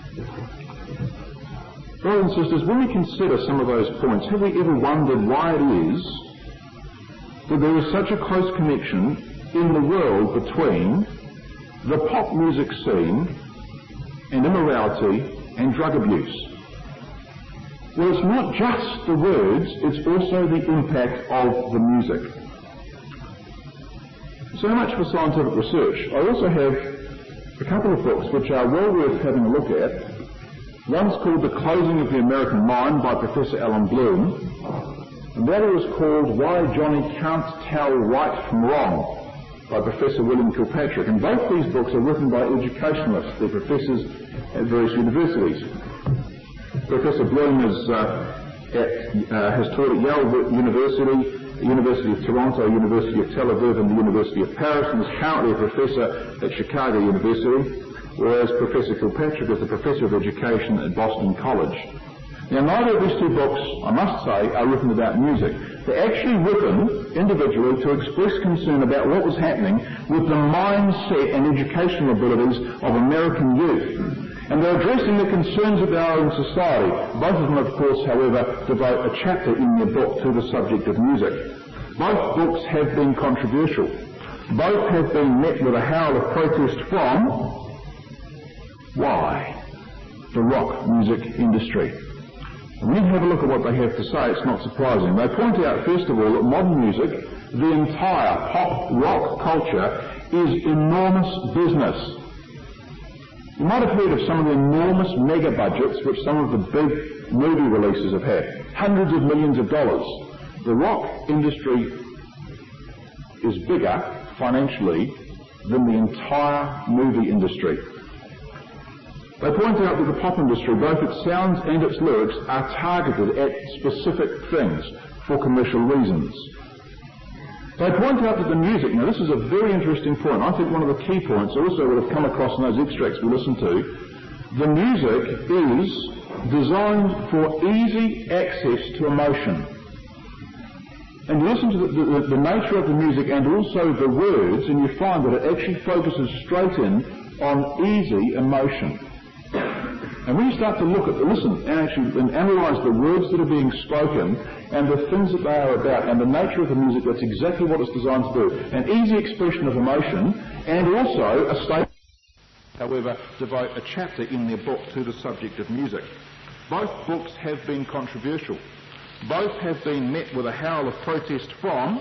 Brothers and sisters, when we consider some of those points, have we ever wondered why it is that there is such a close connection in the world between the pop music scene and immorality and drug abuse? Well, it's not just the words, it's also the impact of the music. So much for scientific research. I also have a couple of books which are well worth having a look at. One's called The Closing of the American Mind by Professor Alan Bloom, and the other is called Why Johnny Can't Tell Right from Wrong by Professor William Kilpatrick. And both these books are written by educationalists. They're professors at various universities. Professor Bloom has taught at Yale University, the University of Toronto, University of Tel Aviv and the University of Paris, and is currently a professor at Chicago University, whereas Professor Kilpatrick is the Professor of Education at Boston College. Now, neither of these two books, I must say, are written about music. They're actually written individually to express concern about what was happening with the mindset and educational abilities of American youth. And they're addressing the concerns of our own society. Both of them, of course, however, devote a chapter in their book to the subject of music. Both books have been controversial. Both have been met with a howl of protest from, why? The rock music industry. And when you have a look at what they have to say, it's not surprising. They point out, first of all, that modern music, the entire pop rock culture, is enormous business. You might have heard of some of the enormous mega budgets which some of the big movie releases have had. Hundreds of millions of dollars. The rock industry is bigger financially than the entire movie industry. They point out that the pop industry, both its sounds and its lyrics, are targeted at specific things for commercial reasons. They point out that the music, now this is a very interesting point, I think one of the key points also would have come across in those extracts we listened to, the music is designed for easy access to emotion. And you listen to the nature of the music and also the words, and you find that it actually focuses straight in on easy emotion. And when you start to listen and analyse the words that are being spoken and the things that they are about and the nature of the music, that's exactly what it's designed to do. An easy expression of emotion and also a state. However, devote a chapter in their book to the subject of music. Both books have been controversial. Both have been met with a howl of protest from,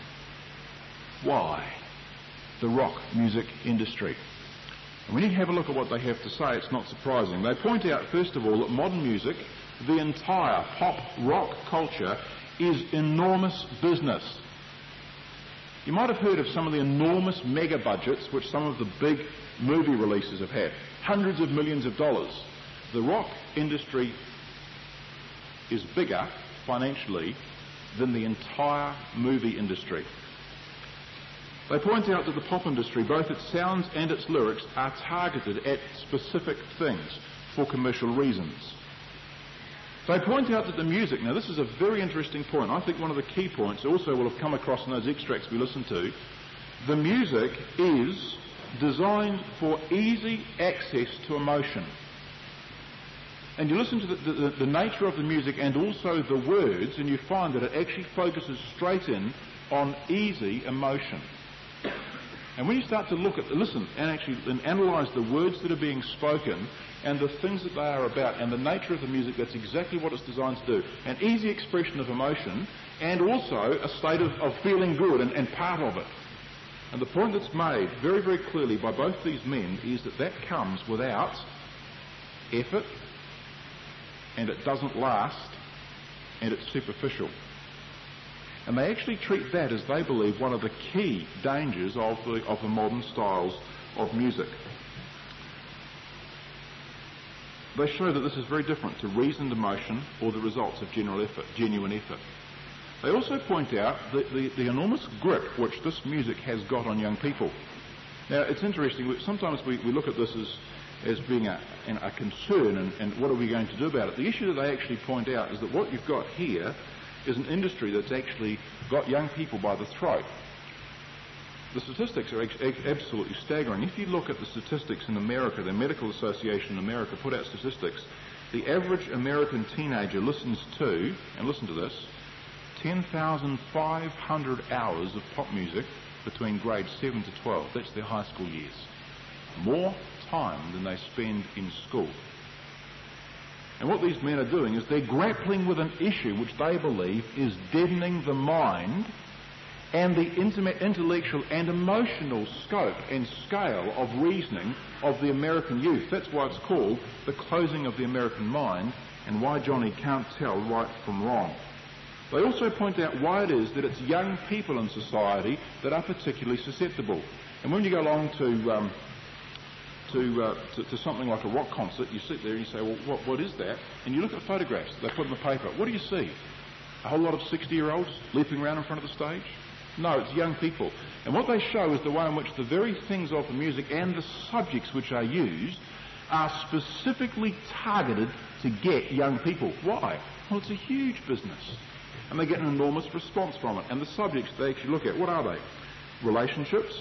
why? The rock music industry. And when you have a look at what they have to say, it's not surprising. They point out, first of all, that modern music, the entire pop rock culture, is enormous business. You might have heard of some of the enormous mega budgets which some of the big movie releases have had. Hundreds of millions of dollars. The rock industry is bigger financially than the entire movie industry. They point out that the pop industry, both its sounds and its lyrics, are targeted at specific things for commercial reasons. They point out that the music, now this is a very interesting point, I think one of the key points also will have come across in those extracts we listened to, the music is designed for easy access to emotion. And you listen to the nature of the music and also the words, and you find that it actually focuses straight in on easy emotion. And when you start to listen and analyse the words that are being spoken and the things that they are about and the nature of the music, that's exactly what it's designed to do. An easy expression of emotion and also a state of feeling good and part of it. And the point that's made very, very clearly by both these men is that comes without effort, and it doesn't last, and it's superficial. And they actually treat that as, they believe, one of the key dangers of the modern styles of music. They show that this is very different to reasoned emotion or the results of genuine effort. They also point out the enormous grip which this music has got on young people. Now, it's interesting, sometimes we look at this as being a concern and what are we going to do about it. The issue that they actually point out is that what you've got here is an industry that's actually got young people by the throat. The statistics are absolutely staggering. If you look at the statistics in America, the Medical Association in America put out statistics, the average American teenager listens to, and listen to this, 10,500 hours of pop music between grades 7 to 12. That's their high school years. More time than they spend in school. And what these men are doing is they're grappling with an issue which they believe is deadening the mind and the intellectual and emotional scope and scale of reasoning of the American youth. That's why it's called the closing of the American mind and why Johnny can't tell right from wrong. They also point out why it is that it's young people in society that are particularly susceptible. And when you go along to something like a rock concert, you sit there and you say, well, what is that? And you look at photographs they put in the paper. What do you see? A whole lot of 60-year-olds leaping around in front of the stage? No, it's young people. And what they show is the way in which the very things of the music and the subjects which are used are specifically targeted to get young people. Why? Well, it's a huge business. And they get an enormous response from it. And the subjects they actually look at, what are they? Relationships,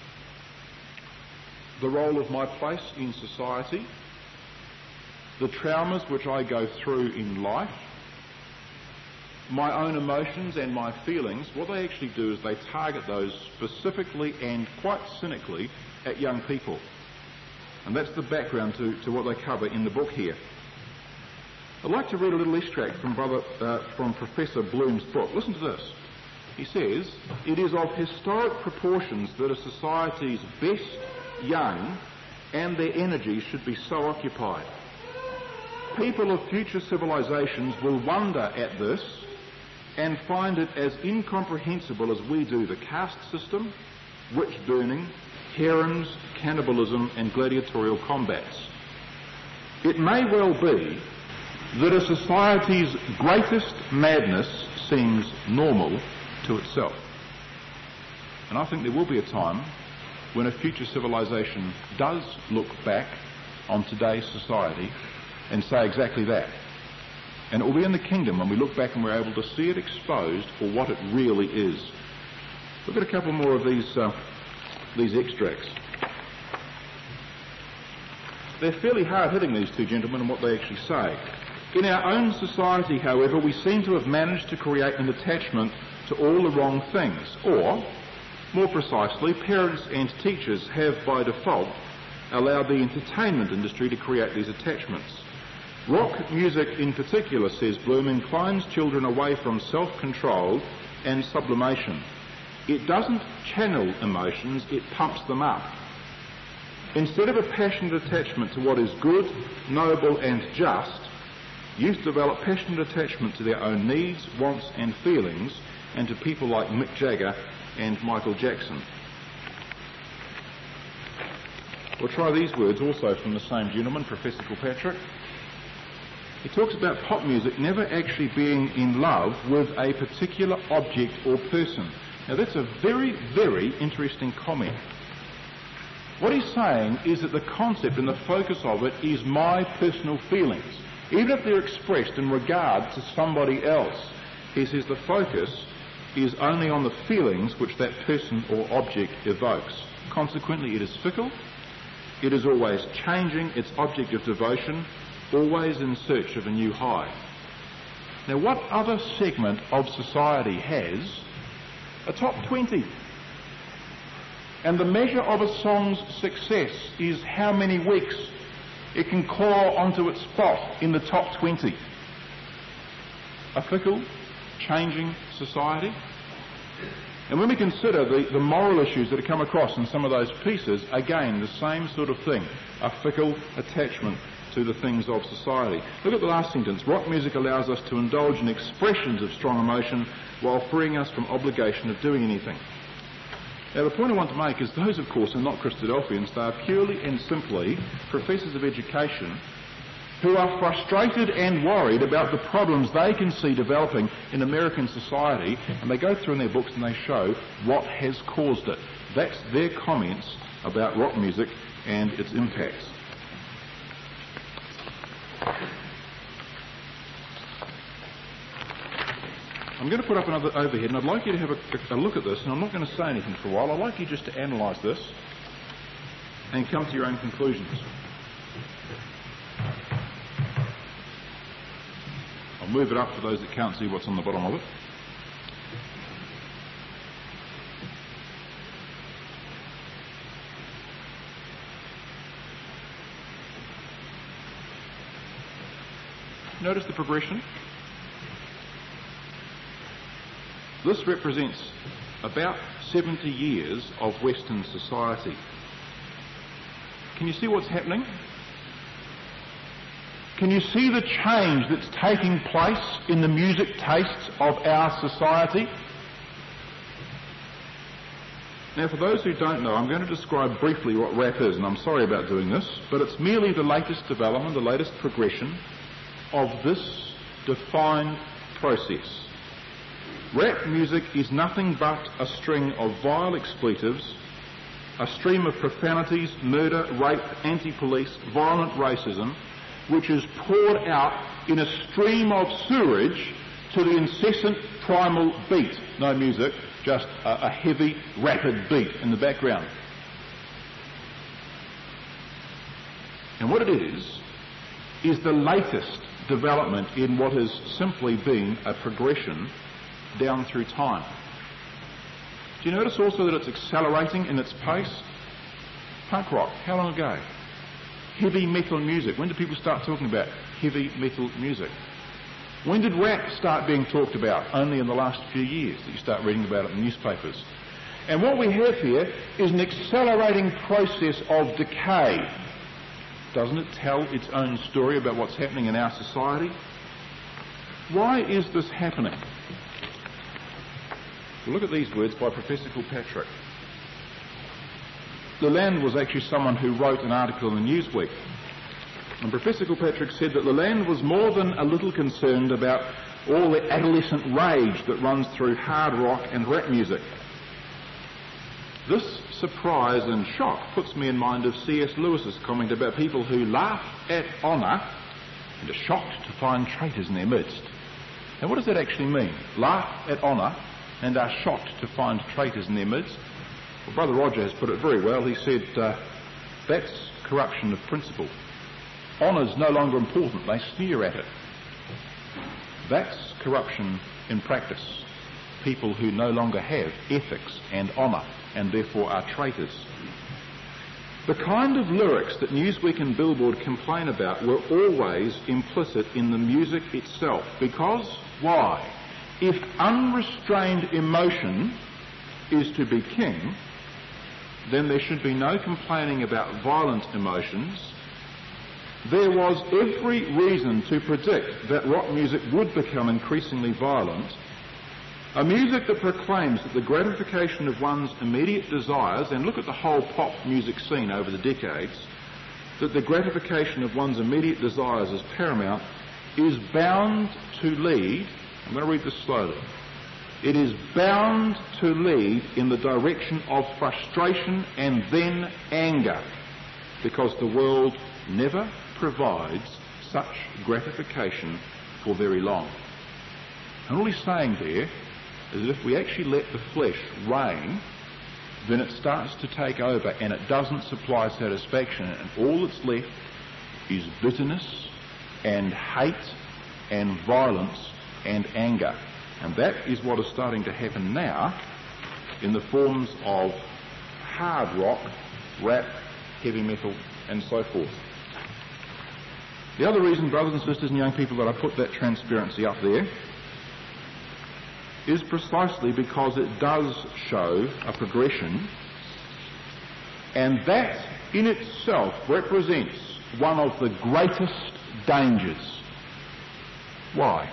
the role of my place in society, the traumas which I go through in life, my own emotions and my feelings, what they actually do is they target those specifically and quite cynically at young people. And that's the background to what they cover in the book here. I'd like to read a little extract from Professor Bloom's book. Listen to this. He says, "It is of historic proportions that a society's best young and their energies should be so occupied. People of future civilizations will wonder at this and find it as incomprehensible as we do the caste system, witch burning, harems, cannibalism and gladiatorial combats. It may well be that a society's greatest madness seems normal to itself." And I think there will be a time when a future civilization does look back on today's society and say exactly that. And it will be in the kingdom when we look back and we're able to see it exposed for what it really is. Look at a couple more of these extracts. They're fairly hard-hitting, these two gentlemen, in what they actually say. "In our own society, however, we seem to have managed to create an attachment to all the wrong things, or, more precisely, parents and teachers have by default allowed the entertainment industry to create these attachments. Rock music in particular," says Bloom, "inclines children away from self-control and sublimation. It doesn't channel emotions, it pumps them up. Instead of a passionate attachment to what is good, noble and just, youth develop passionate attachment to their own needs, wants and feelings, and to people like Mick Jagger and Michael Jackson." We'll try these words also from the same gentleman, Professor Kilpatrick. He talks about pop music never actually being in love with a particular object or person. Now that's a very, very interesting comment. What he's saying is that the concept and the focus of it is my personal feelings. Even if they're expressed in regard to somebody else, he says the focus is only on the feelings which that person or object evokes. Consequently, it is fickle, it is always changing its object of devotion, always in search of a new high. Now, what other segment of society has a top 20? And the measure of a song's success is how many weeks it can claw onto its spot in the top 20. A fickle, changing society. And when we consider the moral issues that are come across in some of those pieces, again, the same sort of thing, a fickle attachment to the things of society. Look at the last sentence. "Rock music allows us to indulge in expressions of strong emotion while freeing us from obligation of doing anything." Now, the point I want to make is those, of course, are not Christadelphians. They are purely and simply professors of education who are frustrated and worried about the problems they can see developing in American society, and they go through in their books and they show what has caused it. That's their comments about rock music and its impacts. I'm going to put up another overhead, and I'd like you to have a look at this, and I'm not going to say anything for a while. I'd like you just to analyse this and come to your own conclusions. I'll move it up for those that can't see what's on the bottom of it. Notice the progression. This represents about 70 years of Western society. Can you see what's happening? Can you see the change that's taking place in the music tastes of our society? Now, for those who don't know, I'm going to describe briefly what rap is, and I'm sorry about doing this, but it's merely the latest development, the latest progression of this defined process. Rap music is nothing but a string of vile expletives, a stream of profanities, murder, rape, anti-police, violent racism, which is poured out in a stream of sewerage to the incessant primal beat. No music, just a heavy, rapid beat in the background. And what it is is the latest development in what has simply been a progression down through time. Do you notice also that it's accelerating in its pace? Punk rock, how long ago? Heavy metal music, when did people start talking about heavy metal music? When did rap start being talked about? Only in the last few years that you start reading about it in newspapers. And what we have here is an accelerating process of decay. Doesn't it tell its own story about what's happening in our society? Why is this happening? Well, look at these words by Professor Kilpatrick. Lalande was actually someone who wrote an article in Newsweek. And Professor Kilpatrick said that Lalande was more than a little concerned about all the adolescent rage that runs through hard rock and rap music. This surprise and shock puts me in mind of C.S. Lewis's comment about people who laugh at honour and are shocked to find traitors in their midst. Now, what does that actually mean? Laugh at honour and are shocked to find traitors in their midst? Well, Brother Roger has put it very well. He said, that's corruption of principle. Honour's no longer important. They sneer at it. That's corruption in practice. People who no longer have ethics and honour and therefore are traitors. The kind of lyrics that Newsweek and Billboard complain about were always implicit in the music itself. Because, why? If unrestrained emotion is to be king, then there should be no complaining about violent emotions. There was every reason to predict that rock music would become increasingly violent. A music that proclaims that the gratification of one's immediate desires, and look at the whole pop music scene over the decades, that the gratification of one's immediate desires is paramount, is bound to lead, I'm going to read this slowly, it is bound to lead in the direction of frustration and then anger, because the world never provides such gratification for very long. And all he's saying there is that if we actually let the flesh reign, then it starts to take over and it doesn't supply satisfaction, and all that's left is bitterness and hate and violence and anger. And that is what is starting to happen now in the forms of hard rock, rap, heavy metal and so forth. The other reason, brothers and sisters and young people, that I put that transparency up there is precisely because it does show a progression, and that in itself represents one of the greatest dangers. Why?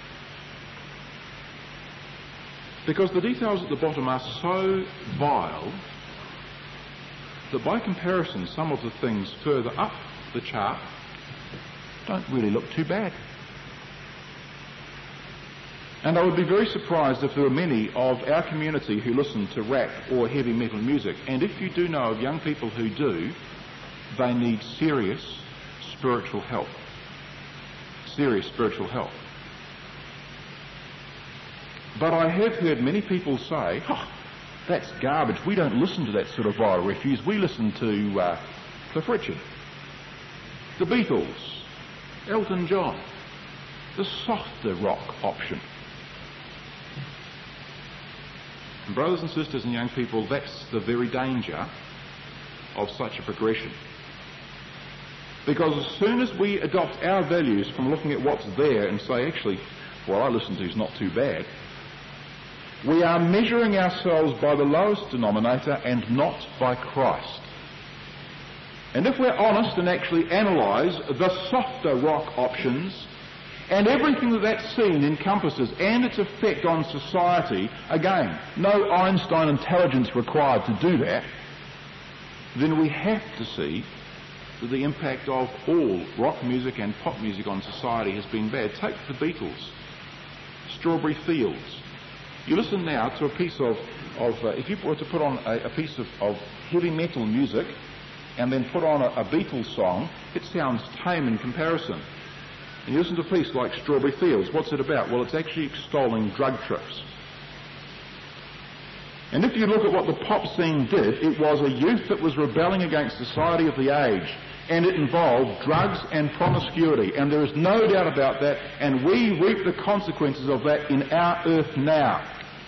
Because the details at the bottom are so vile that by comparison some of the things further up the chart don't really look too bad. And I would be very surprised if there were many of our community who listen to rap or heavy metal music. And if you do know of young people who do, they need serious spiritual help. Serious spiritual help. But I have heard many people say, oh, that's garbage. We don't listen to that sort of vile refuse. We listen to Cliff Richard, the Beatles, Elton John, the softer rock option. And brothers and sisters and young people, that's the very danger of such a progression. Because as soon as we adopt our values from looking at what's there and say, actually, what I listen to is not too bad, we are measuring ourselves by the lowest denominator and not by Christ. And if we're honest and actually analyse the softer rock options and everything that scene encompasses and its effect on society, again, no Einstein intelligence required to do that, then we have to see that the impact of all rock music and pop music on society has been bad. Take the Beatles, Strawberry Fields. You listen now to a piece of if you were to put on a piece of heavy metal music and then put on a Beatles song, it sounds tame in comparison. And you listen to a piece like Strawberry Fields, what's it about? Well, it's actually extolling drug trips. And if you look at what the pop scene did, it was a youth that was rebelling against society of the age. and it involved drugs and promiscuity, and there is no doubt about that, and we reap the consequences of that in our earth now.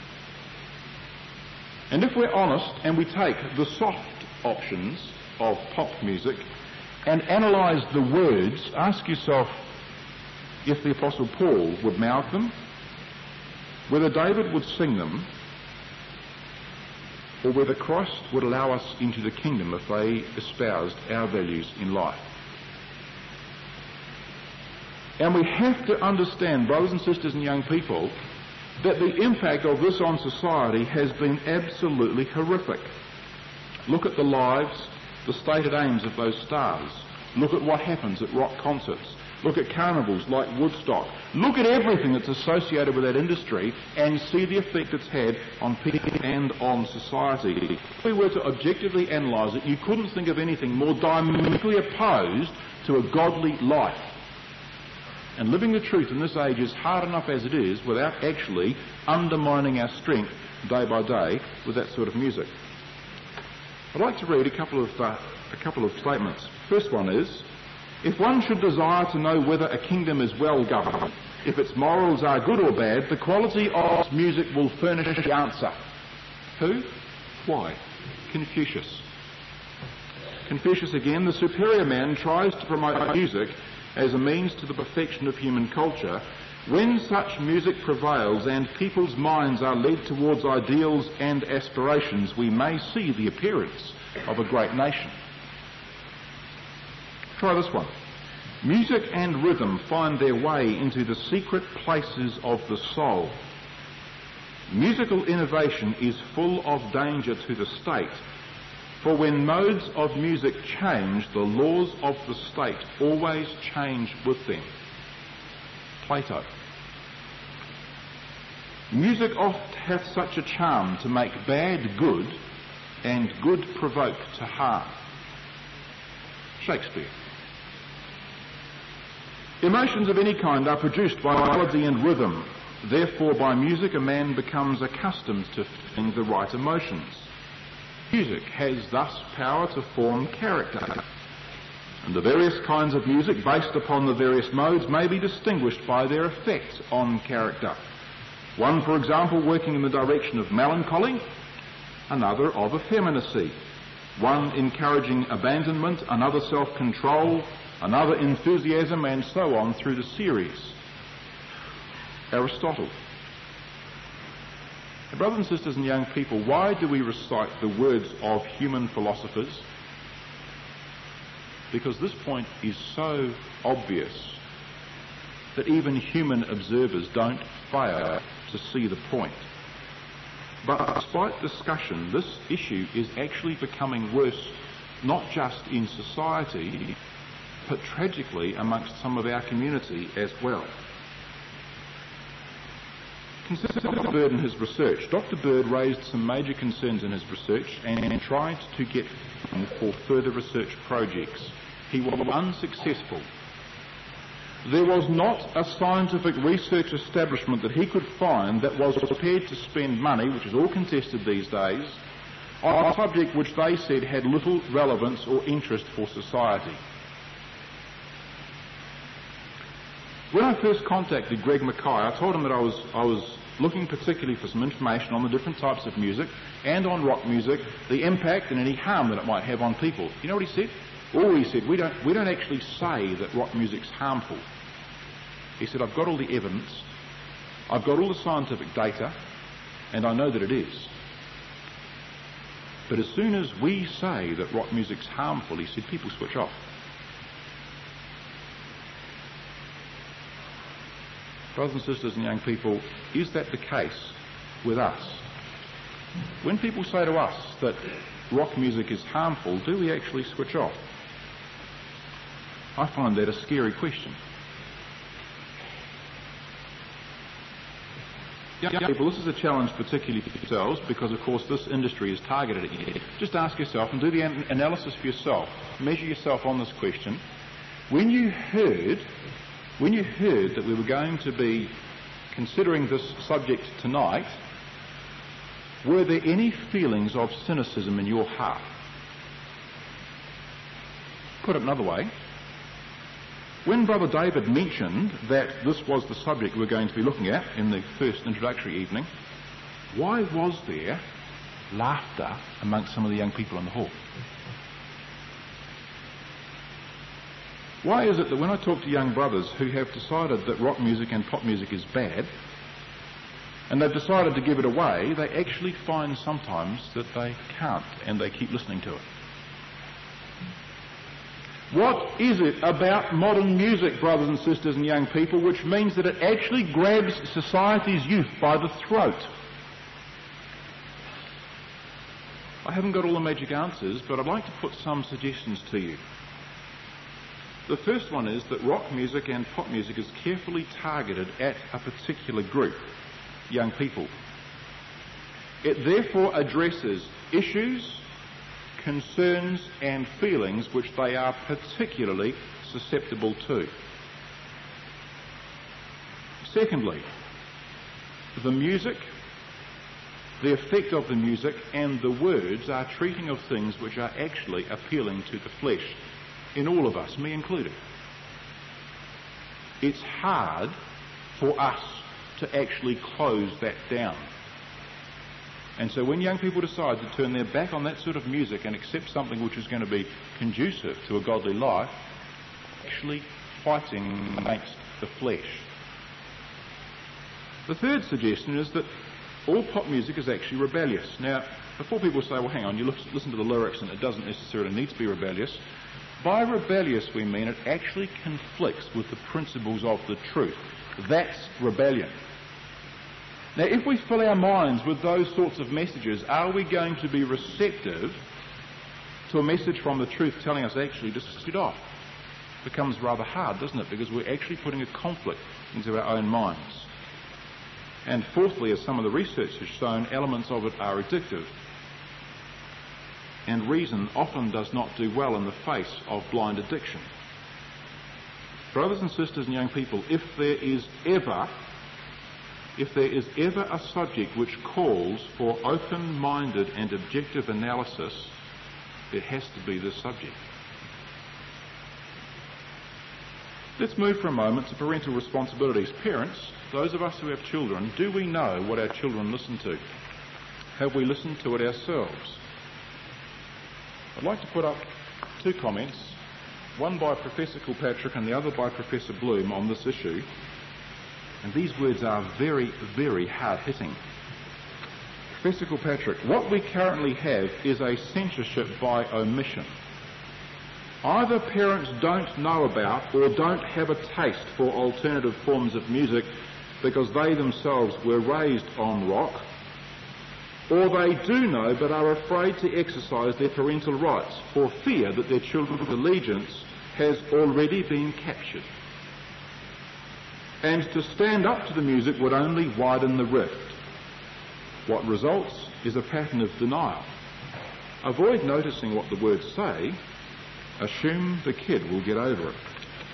And if we're honest and we take the soft options of pop music and analyse the words, ask yourself if the Apostle Paul would mouth them, whether David would sing them, or whether Christ would allow us into the kingdom if they espoused our values in life. And we have to understand, brothers and sisters and young people, that the impact of this on society has been absolutely horrific. Look at the lives, the stated aims of those stars. Look at what happens at rock concerts. Look at carnivals like Woodstock. Look at everything that's associated with that industry and see the effect it's had on people and on society. If we were to objectively analyse it, you couldn't think of anything more diametrically opposed to a godly life. And living the truth in this age is hard enough as it is without actually undermining our strength day by day with that sort of music. I'd like to read a couple of statements. First one is, if one should desire to know whether a kingdom is well governed, if its morals are good or bad, the quality of its music will furnish the answer. Who? Why? Confucius. Confucius again, the superior man tries to promote music as a means to the perfection of human culture. When such music prevails and people's minds are led towards ideals and aspirations, we may see the appearance of a great nation. Try this one. Music and rhythm find their way into the secret places of the soul. Musical innovation is full of danger to the state, for when modes of music change, the laws of the state always change with them. Plato. Music oft hath such a charm to make bad good and good provoke to harm. Shakespeare. Emotions of any kind are produced by melody and rhythm. Therefore, by music a man becomes accustomed to feeling the right emotions. Music has thus power to form character. And the various kinds of music, based upon the various modes, may be distinguished by their effects on character. One, for example, working in the direction of melancholy, another of effeminacy. One encouraging abandonment, another self-control, another enthusiasm, and so on through the series. Aristotle. Now, brothers and sisters and young people, why do we recite the words of human philosophers? Because this point is so obvious that even human observers don't fail to see the point. But despite discussion, this issue is actually becoming worse, not just in society, but tragically amongst some of our community as well. Consider Dr. Bird and his research. Dr. Bird raised some major concerns in his research and tried to get funding for further research projects. He was unsuccessful. There was not a scientific research establishment that he could find that was prepared to spend money, which is all contested these days, on a subject which they said had little relevance or interest for society. When I first contacted Greg Mackay, I told him that I was looking particularly for some information on the different types of music and on rock music, the impact and any harm that it might have on people. You know what he said? Or he said, we don't actually say that rock music's harmful. He said, I've got all the evidence, I've got all the scientific data, and I know that it is. But as soon as we say that rock music's harmful, he said, people switch off. Brothers and sisters and young people, is that the case with us? When people say to us that rock music is harmful, do we actually switch off? I find that a scary question. Young people, this is a challenge particularly for yourselves because, of course, this industry is targeted at you. Just ask yourself and do the analysis for yourself. Measure yourself on this question. When you heard that we were going to be considering this subject tonight, were there any feelings of cynicism in your heart? Put it another way, when Brother David mentioned that this was the subject we're going to be looking at in the first introductory evening, why was there laughter amongst some of the young people in the hall? Why is it that when I talk to young brothers who have decided that rock music and pop music is bad, and they've decided to give it away, they actually find sometimes that they can't, and they keep listening to it? What is it about modern music, brothers and sisters and young people, which means that it actually grabs society's youth by the throat? I haven't got all the magic answers, but I'd like to put some suggestions to you. The first one is that rock music and pop music is carefully targeted at a particular group, young people. It therefore addresses issues, concerns and feelings which they are particularly susceptible to. Secondly, the music, the effect of the music and the words are treating of things which are actually appealing to the flesh in all of us, me included. It's hard for us to actually close that down. And so when young people decide to turn their back on that sort of music and accept something which is going to be conducive to a godly life, actually fighting against the flesh. The third suggestion is that all pop music is actually rebellious. Now, before people say, well, hang on, you listen to the lyrics and it doesn't necessarily need to be rebellious. By rebellious we mean it actually conflicts with the principles of the truth. That's rebellion. Now, if we fill our minds with those sorts of messages, are we going to be receptive to a message from the truth telling us actually to sit off? It becomes rather hard, doesn't it? Because we're actually putting a conflict into our own minds. And fourthly, as some of the research has shown, elements of it are addictive. And reason often does not do well in the face of blind addiction. Brothers and sisters and young people, if there is ever a subject which calls for open-minded and objective analysis, it has to be this subject. Let's move for a moment to parental responsibilities. Parents, those of us who have children, do we know what our children listen to? Have we listened to it ourselves? I'd like to put up two comments, one by Professor Kilpatrick and the other by Professor Bloom on this issue. And these words are very, very hard-hitting. Professor Kilpatrick, what we currently have is a censorship by omission. Either parents don't know about or don't have a taste for alternative forms of music because they themselves were raised on rock, or they do know but are afraid to exercise their parental rights for fear that their children's allegiance has already been captured. And to stand up to the music would only widen the rift. What results is a pattern of denial. Avoid noticing what the words say. Assume the kid will get over it.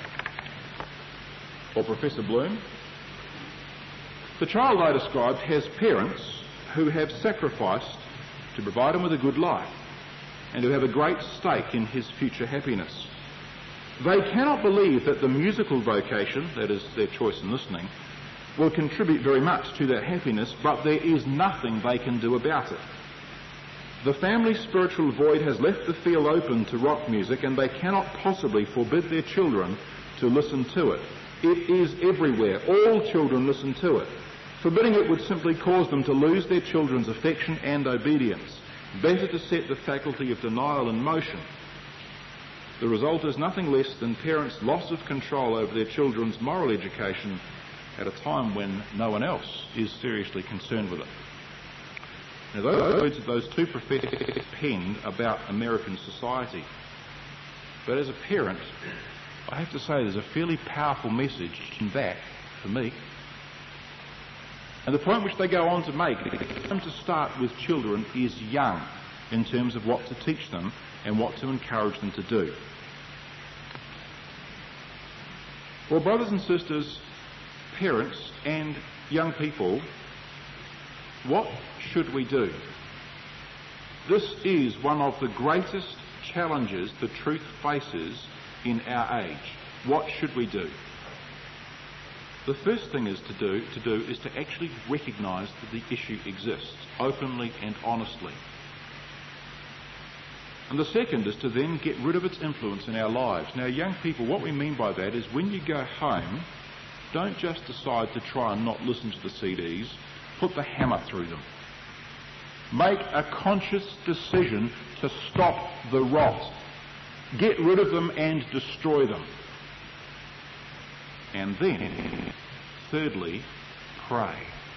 Or Professor Bloom, the child I described has parents who have sacrificed to provide him with a good life and who have a great stake in his future happiness. They cannot believe that the musical vocation, that is their choice in listening, will contribute very much to that happiness, but there is nothing they can do about it. The family spiritual void has left the field open to rock music, and they cannot possibly forbid their children to listen to it. It is everywhere. All children listen to it. Forbidding it would simply cause them to lose their children's affection and obedience. Better to set the faculty of denial in motion. The result is nothing less than parents' loss of control over their children's moral education at a time when no one else is seriously concerned with it. Now, those two professors penned about American society. But as a parent, I have to say there's a fairly powerful message in that for me. And the point which they go on to make, the time to start with children is young in terms of what to teach them and what to encourage them to do. Well, brothers and sisters, parents and young people, what should we do? This is one of the greatest challenges the truth faces in our age. What should we do? The first thing is to do is to actually recognise that the issue exists openly and honestly. And the second is to then get rid of its influence in our lives. Now, young people, what we mean by that is when you go home, don't just decide to try and not listen to the CDs, put the hammer through them. Make a conscious decision to stop the rot. Get rid of them and destroy them. And then, thirdly, pray.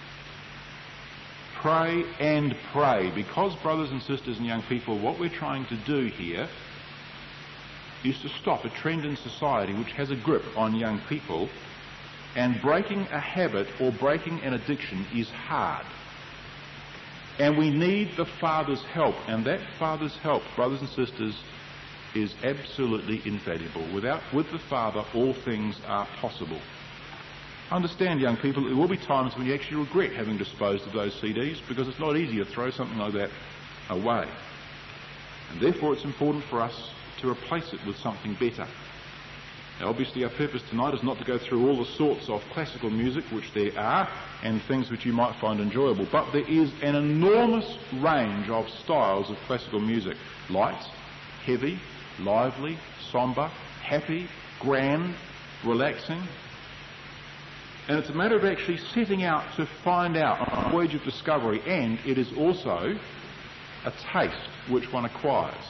Pray and pray, because, brothers and sisters and young people, what we're trying to do here is to stop a trend in society which has a grip on young people, and breaking a habit or breaking an addiction is hard. And we need the Father's help, and that Father's help, brothers and sisters, is absolutely invaluable. With the Father, all things are possible. Understand, young people, there will be times when you actually regret having disposed of those CDs, because it's not easy to throw something like that away. And therefore it's important for us to replace it with something better. Now, obviously our purpose tonight is not to go through all the sorts of classical music, which there are, and things which you might find enjoyable, but there is an enormous range of styles of classical music. Light, heavy, lively, sombre, happy, grand, relaxing. And it's a matter of actually setting out to find out a voyage of discovery, and it is also a taste which one acquires.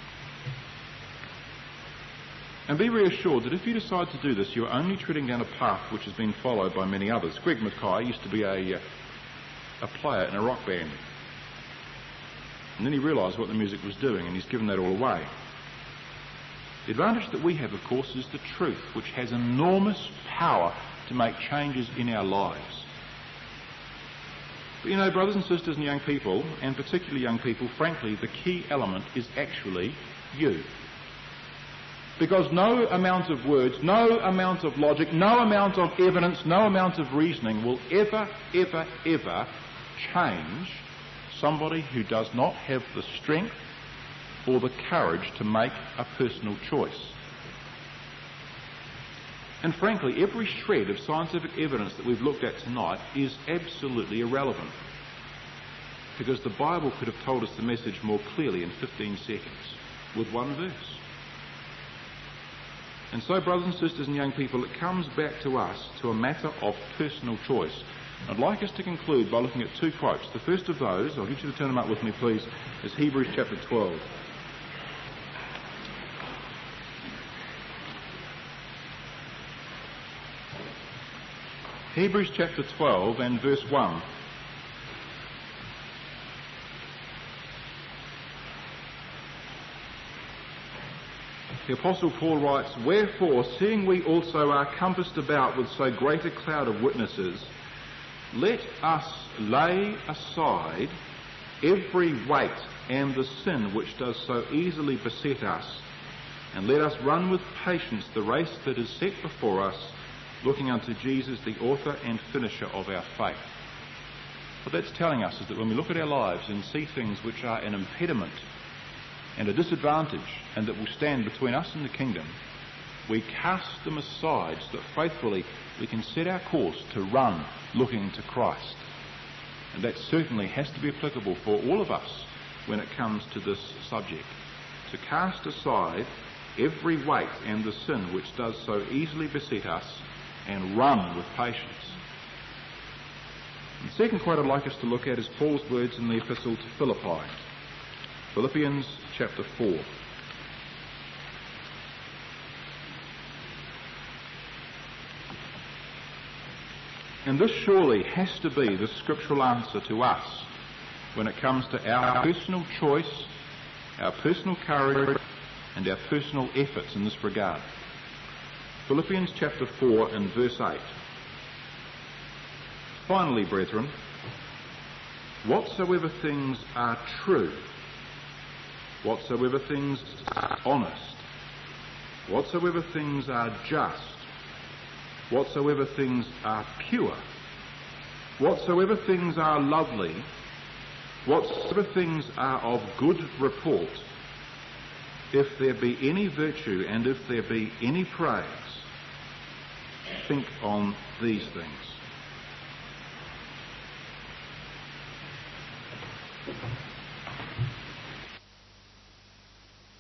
And be reassured that if you decide to do this, you're only treading down a path which has been followed by many others. Greg Mackay used to be a player in a rock band. And then he realised what the music was doing, and he's given that all away. The advantage that we have, of course, is the truth, which has enormous power to make changes in our lives. But you know, brothers and sisters and young people, and particularly young people, frankly, the key element is actually you. Because no amount of words, no amount of logic, no amount of evidence, no amount of reasoning will ever, ever, ever change somebody who does not have the strength or the courage to make a personal choice. And frankly, every shred of scientific evidence that we've looked at tonight is absolutely irrelevant, because the Bible could have told us the message more clearly in 15 seconds with one verse. And so, brothers and sisters and young people, it comes back to us, to a matter of personal choice. I'd like us to conclude by looking at two quotes. The first of those, I'll get you to turn them up with me please, is Hebrews chapter 12. Hebrews chapter 12 and verse 1. The Apostle Paul writes, "Wherefore, seeing we also are compassed about with so great a cloud of witnesses, let us lay aside every weight and the sin which does so easily beset us, and let us run with patience the race that is set before us, looking unto Jesus, the author and finisher of our faith." What that's telling us is that when we look at our lives and see things which are an impediment and a disadvantage, and that will stand between us and the kingdom, we cast them aside so that faithfully we can set our course to run looking to Christ. And that certainly has to be applicable for all of us when it comes to this subject. To cast aside every weight and the sin which does so easily beset us, and run with patience. The second quote I'd like us to look at is Paul's words in the epistle to Philippi. Philippians chapter 4. And this surely has to be the scriptural answer to us when it comes to our personal choice, our personal courage, and our personal efforts in this regard. Philippians chapter 4 and verse 8. Finally, brethren, whatsoever things are true, whatsoever things are honest, whatsoever things are just, whatsoever things are pure, whatsoever things are lovely, whatsoever things are of good report, if there be any virtue and if there be any praise, think on these things.